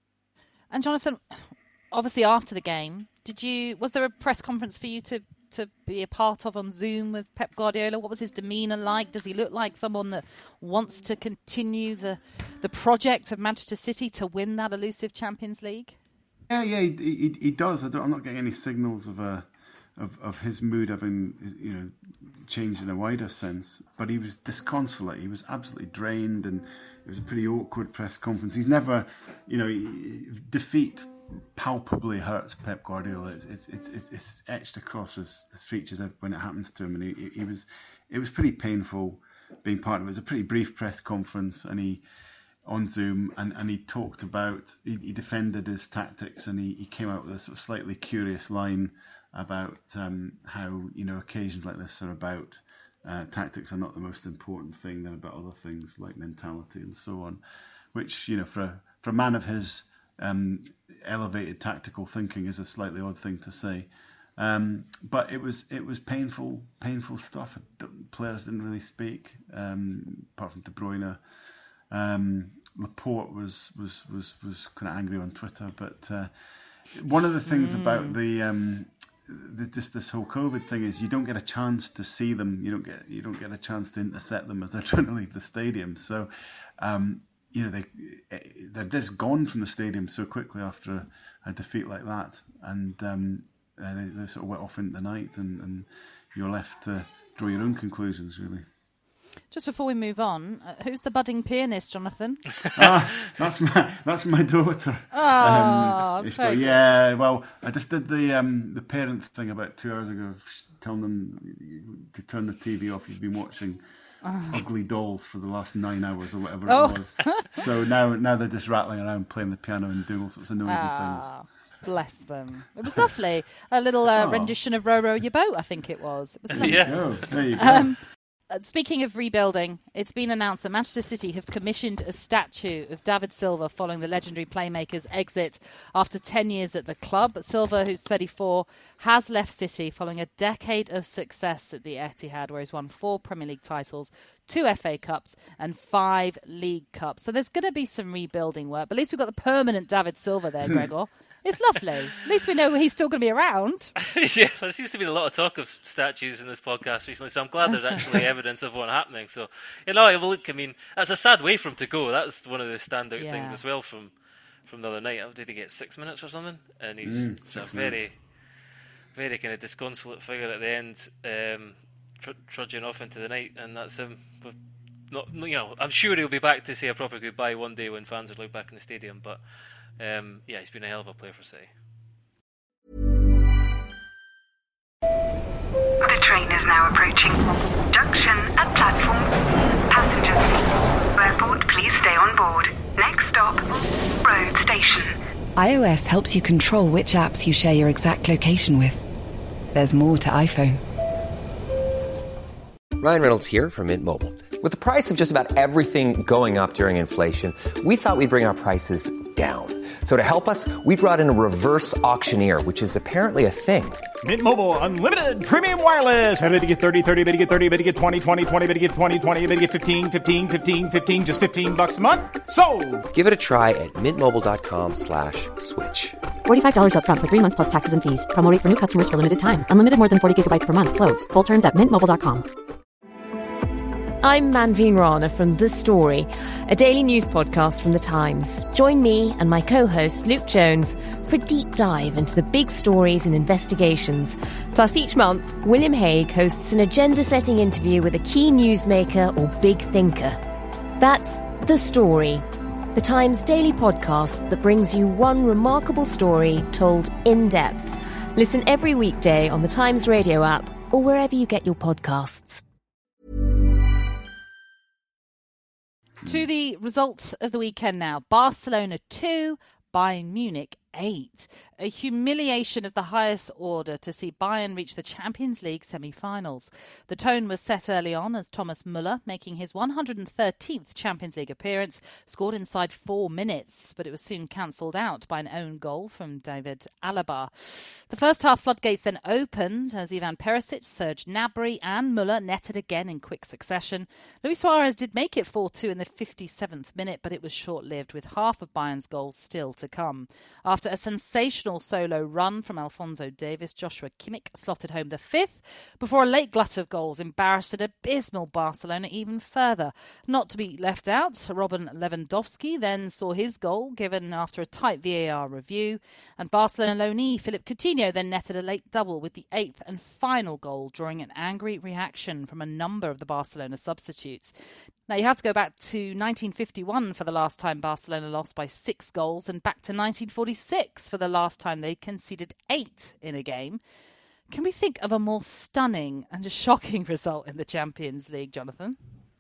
And Jonathan, obviously after the game, did you was there a press conference for you to, to be a part of on Zoom with Pep Guardiola? What was his demeanour like? Does he look like someone that wants to continue the the project of Manchester City to win that elusive Champions League? Yeah, yeah, he he, he does. I don't, I'm not getting any signals of a of, of his mood having you know changed in a wider sense. But he was disconsolate. He was absolutely drained, and it was a pretty awkward press conference. He's never, you know, he, defeat palpably hurts Pep Guardiola. It's it's it's, it's etched across his, his features when it happens to him, and he, he was it was pretty painful being part of it. It was a pretty brief press conference, and he. on Zoom, and, and he talked about, he, he defended his tactics, and he, he came out with a sort of slightly curious line about um, how, you know, occasions like this are about, uh, tactics are not the most important thing, they're about other things like mentality and so on, which, you know, for a, for a man of his um, elevated tactical thinking is a slightly odd thing to say. Um, but it was it was painful, painful stuff. Players didn't really speak, um, apart from De Bruyne. Um, Laporte was, was, was, was kind of angry on Twitter, but uh, one of the things mm. about the, um, the just this whole COVID thing is you don't get a chance to see them. You don't get you don't get a chance to intercept them as they're trying to leave the stadium. So um, you know they they're just gone from the stadium so quickly after a defeat like that, and um, they, they sort of went off into the night, and, and you're left to draw your own conclusions, really. Just before we move on, uh, who's the budding pianist, Jonathan? ah, that's my that's my daughter. Oh, um, that's very yeah. Good. Well, I just did the um, the parent thing about two hours ago, telling them to turn the T V off. You've been watching oh. Ugly Dolls for the last nine hours or whatever oh. it was. So now now they're just rattling around, playing the piano and doing all sorts of noisy ah, things. Bless them. It was lovely. A little uh, oh. rendition of Row Row Your Boat, I think it was. It was lovely. Yeah. Oh, there you go. Um, Uh, speaking of rebuilding, it's been announced that Manchester City have commissioned a statue of David Silva following the legendary playmaker's exit after ten years at the club. Silva, who's thirty-four, has left City following a decade of success at the Etihad, where he's won four Premier League titles, two F A Cups and five League Cups. So there's going to be some rebuilding work, but at least we've got the permanent David Silva there, Gregor. It's lovely. At least we know he's still going to be around. Yeah, there seems to be a lot of talk of statues in this podcast recently, so I'm glad there's actually evidence of one happening. So, you know, well, look, I mean, that's a sad way for him to go. That's one of the standout yeah. things as well from from the other night. Did he get six minutes or something? And he was mm, a very, very kind of disconsolate figure at the end, um, tr- trudging off into the night, and that's him. But not, you know, I'm sure he'll be back to say a proper goodbye one day when fans are like back in the stadium. But um, yeah, he's been a hell of a player for City. The train is now approaching. Junction at platform. Passengers, airport, please stay on board. Next stop, road station. iOS helps you control which apps you share your exact location with. There's more to iPhone. Ryan Reynolds here from Mint Mobile. With the price of just about everything going up during inflation, we thought we'd bring our prices down. So to help us, we brought in a reverse auctioneer, which is apparently a thing. Mint Mobile Unlimited Premium Wireless. How to get thirty, thirty, bit to get thirty, bit to get twenty, twenty, twenty, bit to get twenty, twenty, bit to get fifteen, fifteen, fifteen, fifteen, just fifteen bucks a month? Sold! Give it a try at mintmobile.com slash switch. forty-five dollars up front for three months plus taxes and fees. Promo rate for new customers for limited time. Unlimited more than forty gigabytes per month. Slows full terms at mint mobile dot com. I'm Manveen Rana from The Story, a daily news podcast from The Times. Join me and my co-host Luke Jones for a deep dive into the big stories and investigations. Plus, each month, William Hague hosts an agenda-setting interview with a key newsmaker or big thinker. That's The Story, The Times daily podcast that brings you one remarkable story told in depth. Listen every weekday on The Times radio app or wherever you get your podcasts. To the results of the weekend now. Barcelona two, Bayern Munich eight. A humiliation of the highest order to see Bayern reach the Champions League semi-finals. The tone was set early on as Thomas Müller, making his one hundred thirteenth Champions League appearance, scored inside four minutes, but it was soon cancelled out by an own goal from David Alaba. The first half floodgates then opened as Ivan Perisic, Serge Gnabry and Müller netted again in quick succession. Luis Suarez did make it four two in the fifty-seventh minute, but it was short-lived with half of Bayern's goals still to come. After a sensational solo run from Alphonso Davies, Joshua Kimmich slotted home the fifth before a late glut of goals embarrassed an abysmal Barcelona even further. Not to be left out, Robin Lewandowski then saw his goal given after a tight V A R review, and Barcelona loanee Philippe Coutinho then netted a late double with the eighth and final goal, drawing an angry reaction from a number of the Barcelona substitutes. Now, you have to go back to nineteen fifty-one for the last time Barcelona lost by six goals and back to nineteen forty-six for the last time they conceded eight in a game. Can we think of a more stunning and a shocking result in the Champions League, Jonathan?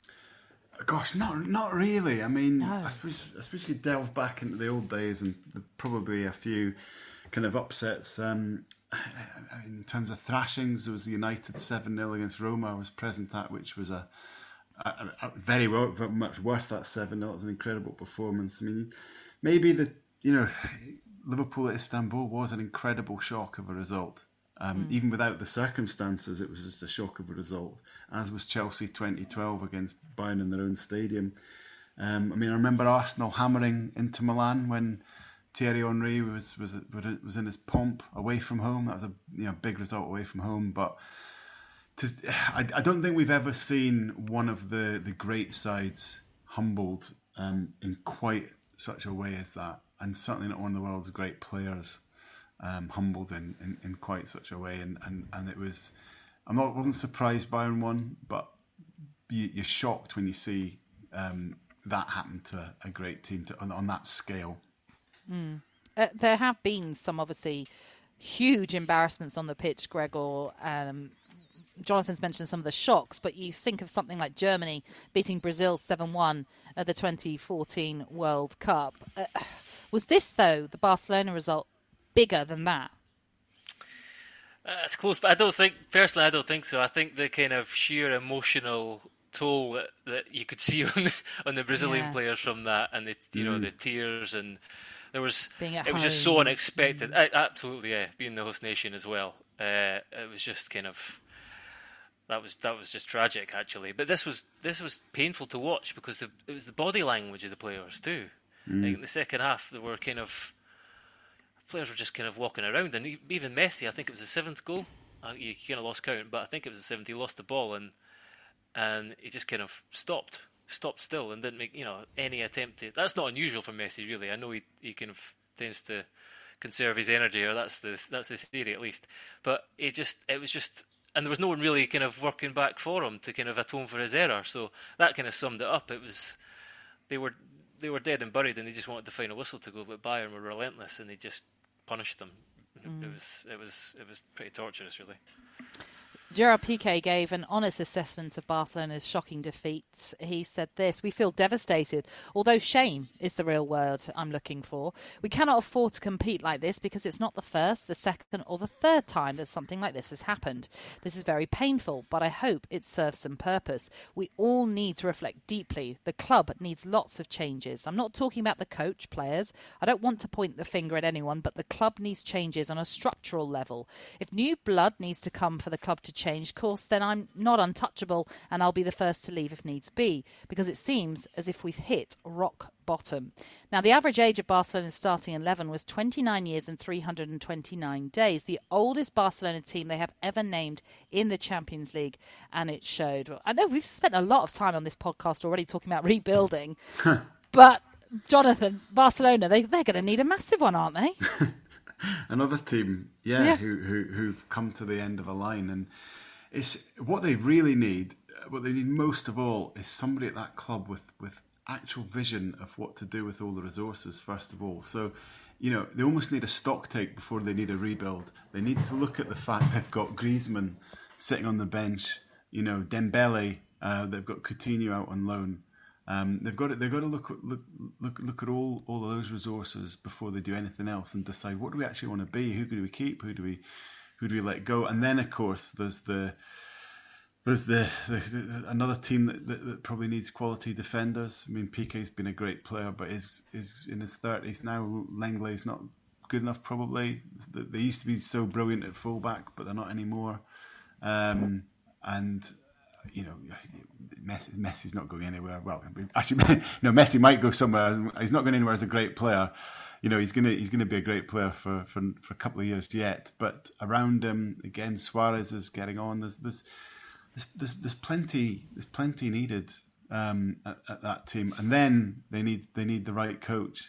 Gosh, not not really. I mean, no. I suppose I suppose you could delve back into the old days and probably a few kind of upsets. Um, in terms of thrashings, there was the United seven nil against Roma I was present at, which was a Uh, uh, very well, very much worth that seven nil. It was an incredible performance. I mean, maybe the you know Liverpool at Istanbul was an incredible shock of a result. Um, mm. Even without the circumstances, it was just a shock of a result. As was Chelsea twenty twelve against Bayern in their own stadium. Um, I mean, I remember Arsenal hammering Inter Milan when Thierry Henry was was was in his pomp away from home. That was a you know big result away from home, but. To, I, I don't think we've ever seen one of the, the great sides humbled um, in quite such a way as that, and certainly not one of the world's great players um, humbled in, in, in quite such a way. And, and, and it was, I'm not wasn't surprised Bayern won, but you, you're shocked when you see um, that happen to a great team to, on, on that scale. Mm. Uh, there have been some obviously huge embarrassments on the pitch, Gregor. Um, Jonathan's mentioned some of the shocks, but you think of something like Germany beating Brazil seven one at the twenty fourteen World Cup. Uh, was this, though, the Barcelona result, bigger than that? Uh, it's close, but I don't think, personally, I don't think so. I think the kind of sheer emotional toll that, that you could see on the, on the Brazilian yes. players from that, and the you mm. know the tears, and there was it home. was just so unexpected. Mm. I, absolutely, yeah, being the host nation as well. Uh, it was just kind of. That was that was just tragic, actually. But this was this was painful to watch because the, it was the body language of the players too. Mm. Like in the second half, they were kind of players were just kind of walking around, and even Messi. I think it was the seventh goal. Uh, you kind of lost count, but I think it was the seventh. He lost the ball, and and he just kind of stopped. stopped still and didn't make, you know, any attempt to. That's not unusual for Messi, really. I know he he kind of tends to conserve his energy, or that's the that's the theory at least. But it just it was just, and there was no one really kind of working back for him to kind of atone for his error. So that kind of summed it up. It was they were they were dead and buried, and they just wanted the final whistle to go. But Bayern were relentless, and they just punished them. Mm. It was it was it was pretty torturous, really. Gerard Piqué gave an honest assessment of Barcelona's shocking defeat. He said this: "We feel devastated, although shame is the real word I'm looking for. We cannot afford to compete like this because it's not the first, the second or the third time that something like this has happened. This is very painful, but I hope it serves some purpose. We all need to reflect deeply. The club needs lots of changes. I'm not talking about the coach, players. I don't want to point the finger at anyone, but the club needs changes on a structural level. If new blood needs to come for the club to change course, then I'm not untouchable and I'll be the first to leave if needs be, because it seems as if we've hit rock bottom." Now, the average age of Barcelona's starting eleven was twenty-nine years and three hundred twenty-nine days, the oldest Barcelona team they have ever named in the Champions League, and it showed. I know we've spent a lot of time on this podcast already talking about rebuilding, but Jonathan, Barcelona, they, they're going to need a massive one, aren't they? Another team, yeah, yeah. Who, who, who've come to the end of a line. And it's what they really need, what they need most of all, is somebody at that club with, with actual vision of what to do with all the resources, first of all. So, you know, they almost need a stock take before they need a rebuild. They need to look at the fact they've got Griezmann sitting on the bench, you know, Dembele, uh, they've got Coutinho out on loan. Um, they've got to, they've got to look look look look at all, all of those resources before they do anything else and decide what do we actually want to be, who do we keep, who do we who do we let go, and then of course there's the there's the, the, the another team that, that, that probably needs quality defenders. I mean, Piqué's been a great player, but is is in his thirties now. Lenglet's not good enough probably. They used to be so brilliant at fullback, but they're not anymore. Um, and you know, Messi, Messi's not going anywhere. Well, actually, no, Messi might go somewhere. He's not going anywhere as a great player. You know, he's gonna he's gonna be a great player for, for, for a couple of years yet. But around him, again, Suarez is getting on. There's there's there's there's, there's plenty there's plenty needed um, at, at that team. And then they need they need the right coach.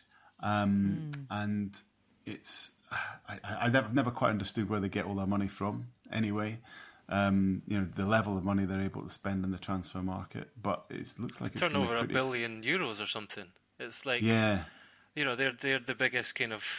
Um, mm. And it's I, I I've never, never quite understood where they get all their money from. Anyway. Um, you know, the level of money they're able to spend in the transfer market, but it looks like it's turn over pretty... a billion euros or something. It's like, yeah, you know, they're they're the biggest kind of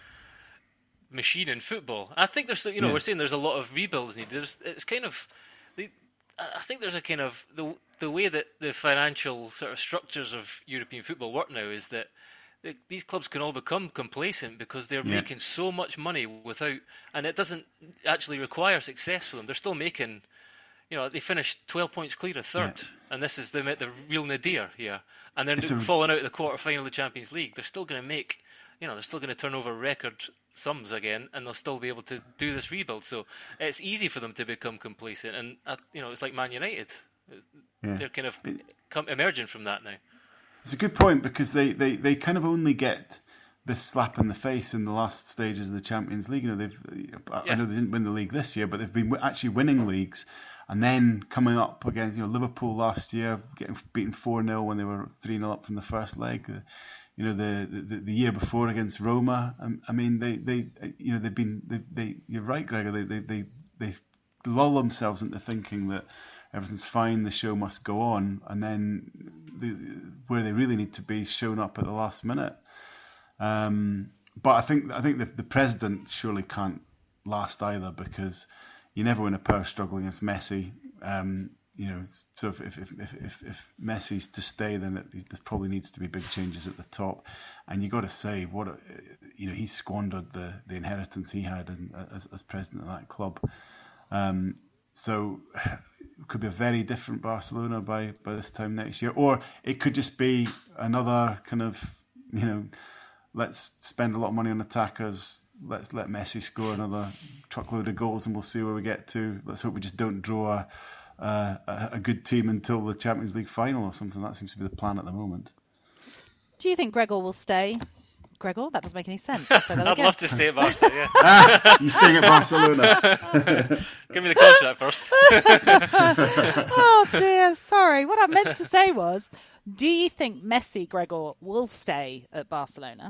machine in football. I think there's, you know, yeah. we're saying there's a lot of rebuilds needed. There's, it's kind of, I think there's a kind of the the way that the financial sort of structures of European football work now is that these clubs can all become complacent because they're yeah. making so much money without, and it doesn't actually require success for them. They're still making, you know, they finished twelve points clear of third, yeah. and this is the the real nadir here, and they're a... falling out of the quarter final of the Champions League. They're still going to make, you know, they're still going to turn over record sums again, and they'll still be able to do this rebuild. So it's easy for them to become complacent, and uh, you know, it's like Man United. Yeah. They're kind of come, emerging from that now. It's a good point because they, they, they kind of only get this slap in the face in the last stages of the Champions League. You know, they've yeah. I know they didn't win the league this year, but they've been actually winning leagues, and then coming up against, you know, Liverpool last year, getting beaten four nil when they were three nil up from the first leg. You know, the the, the year before against Roma. I mean, they, they you know they've been they, they you're right, Gregor. They they they they lull themselves into thinking that everything's fine, the show must go on, and then the, where they really need to be shown up at the last minute. Um, but I think I think the, the president surely can't last either, because you never win a power struggle against Messi. Um, you know, so if if, if if if Messi's to stay, then it, there probably needs to be big changes at the top. And you got to say, what a, you know, he squandered the, the inheritance he had in, as as president of that club. Um, so it could be a very different Barcelona by, by this time next year, or it could just be another kind of, you know, let's spend a lot of money on attackers. Let's let Messi score another truckload of goals, and we'll see where we get to. Let's hope we just don't draw a, a, a good team until the Champions League final or something. That seems to be the plan at the moment. Do you think Gregor will stay? Gregor, that doesn't make any sense. I'll say that I'd again. love to stay at Barcelona, yeah. Ah, you're staying at Barcelona. Give me the contract first. Oh, dear. Sorry. What I meant to say was, do you think Messi, Gregor, will stay at Barcelona?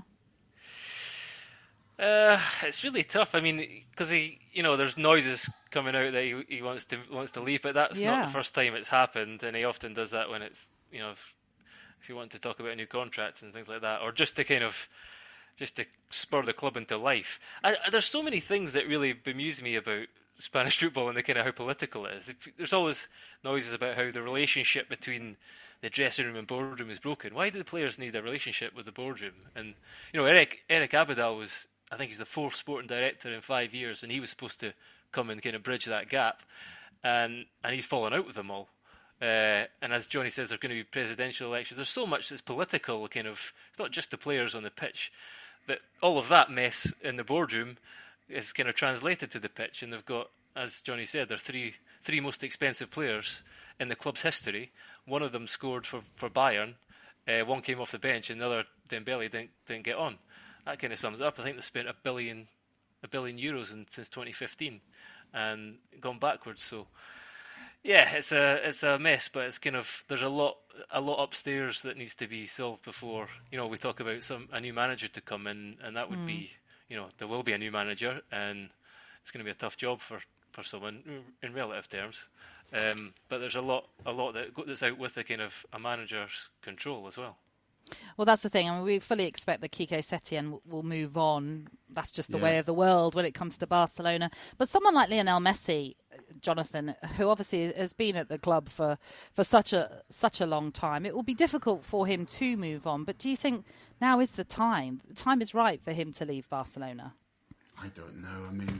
Uh, it's really tough. I mean, because he, you know, there's noises coming out that he, he wants to wants to leave, but that's Yeah. not the first time it's happened, and he often does that when it's, you know, if, if you want to talk about new contracts and things like that, or just to kind of, just to spur the club into life. I, I, there's so many things that really bemuse me about Spanish football and the kind of how political it is. There's always noises about how the relationship between the dressing room and boardroom is broken. Why do the players need a relationship with the boardroom? And, you know, Eric Eric Abidal was, I think he's the fourth sporting director in five years, and he was supposed to come and kind of bridge that gap, and and he's fallen out with them all. Uh, and as Johnny says, there are going to be presidential elections. There's so much that's political, kind of. It's not just the players on the pitch. That all of that mess in the boardroom is kind of translated to the pitch, and they've got, as Johnny said, they're three three most expensive players in the club's history. One of them scored for for Bayern. Uh, one came off the bench, and the other, Dembele, didn't didn't get on. That kind of sums it up. I think they spent a billion, a billion euros in, since twenty fifteen, and gone backwards. So, yeah, it's a it's a mess. But it's kind of, there's a lot a lot upstairs that needs to be solved before, you know, we talk about some a new manager to come in, and that would Mm. be, you know, there will be a new manager, and it's going to be a tough job for, for someone in relative terms. Um, but there's a lot a lot that go- that's out with the kind of a manager's control as well. Well, that's the thing. I mean, we fully expect that Quique Setien will, will move on. That's just the Yeah. way of the world when it comes to Barcelona. But someone like Lionel Messi, Jonathan, who obviously has been at the club for, for such a such a long time, it will be difficult for him to move on. But do you think now is the time? The time is right for him to leave Barcelona? I don't know. I mean,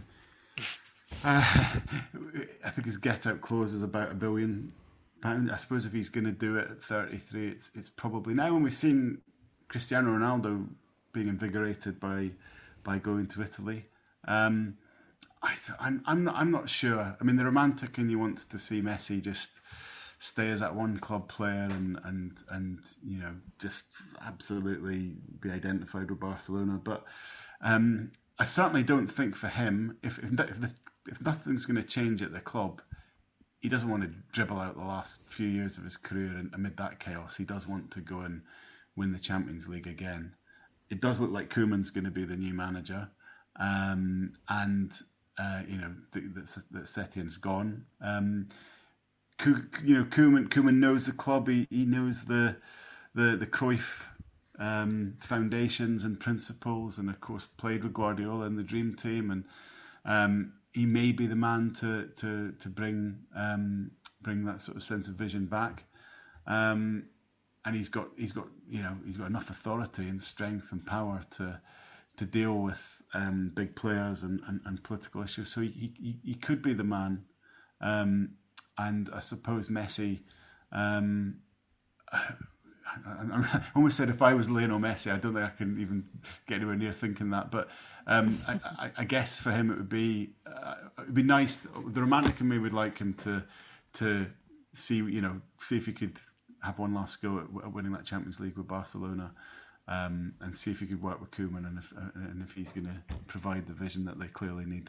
uh, I think his get-out clause is about a billion pound. I suppose if he's going to do it at thirty-three, it's it's probably now. When we've seen Cristiano Ronaldo being invigorated by by going to Italy, um, I th- I'm I'm not I'm not sure. I mean, the romantic in you wants to see Messi just stay as that one club player and and and you know just absolutely be identified with Barcelona, but um, I certainly don't think for him, if if, if, the, if nothing's going to change at the club, he doesn't want to dribble out the last few years of his career and amid that chaos. He does want to go and win the Champions League again. It does look like Koeman's going to be the new manager, um, and uh, you know that, that Setien's gone. Um, you know, Koeman, Koeman knows the club. He, he knows the the the Cruyff um, foundations and principles, and of course played with Guardiola in the Dream Team, and um, he may be the man to to to bring um, bring that sort of sense of vision back. Um, and he's got he's got you know he's got enough authority and strength and power to to deal with um, big players and, and, and political issues. So he, he he could be the man. Um, and I suppose Messi. Um, I, I almost said if I was Lionel Messi, I don't think I can even get anywhere near thinking that. But um, I, I, I guess for him it would be uh, it would be nice. The romantic in me would like him to to see you know see if he could have one last go at, at winning that Champions League with Barcelona, um, and see if he could work with Koeman and if uh, and if he's going to provide the vision that they clearly need.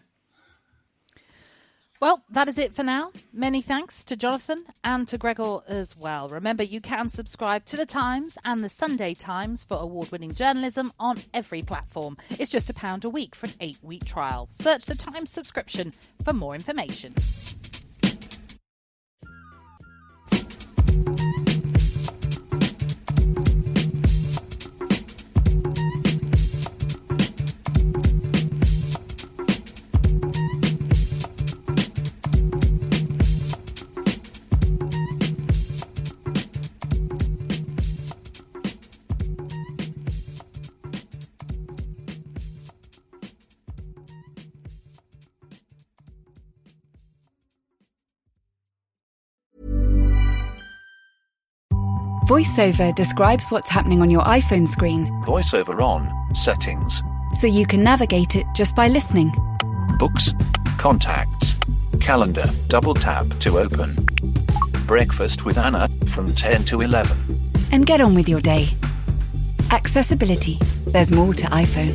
Well, that is it for now. Many thanks to Jonathan and to Gregor as well. Remember, you can subscribe to The Times and The Sunday Times for award-winning journalism on every platform. It's just a pound a week for an eight-week trial. Search The Times subscription for more information. VoiceOver describes what's happening on your iPhone screen, VoiceOver on, settings, so you can navigate it just by listening. books, contacts, calendar, double tap to open. Breakfast with Anna from ten to eleven. And get on with your day. Accessibility. there's more to iPhone.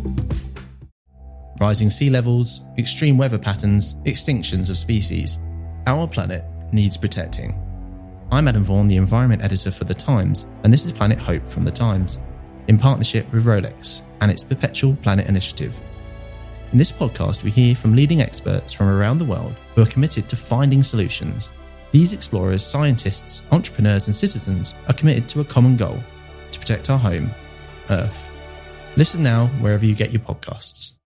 Rising sea levels, extreme weather patterns, extinctions of species. Our planet needs protecting. I'm Adam Vaughan, the Environment Editor for The Times, and this is Planet Hope from The Times, in partnership with Rolex and its Perpetual Planet Initiative. In this podcast, we hear from leading experts from around the world who are committed to finding solutions. These explorers, scientists, entrepreneurs and citizens are committed to a common goal, to protect our home, Earth. Listen now wherever you get your podcasts.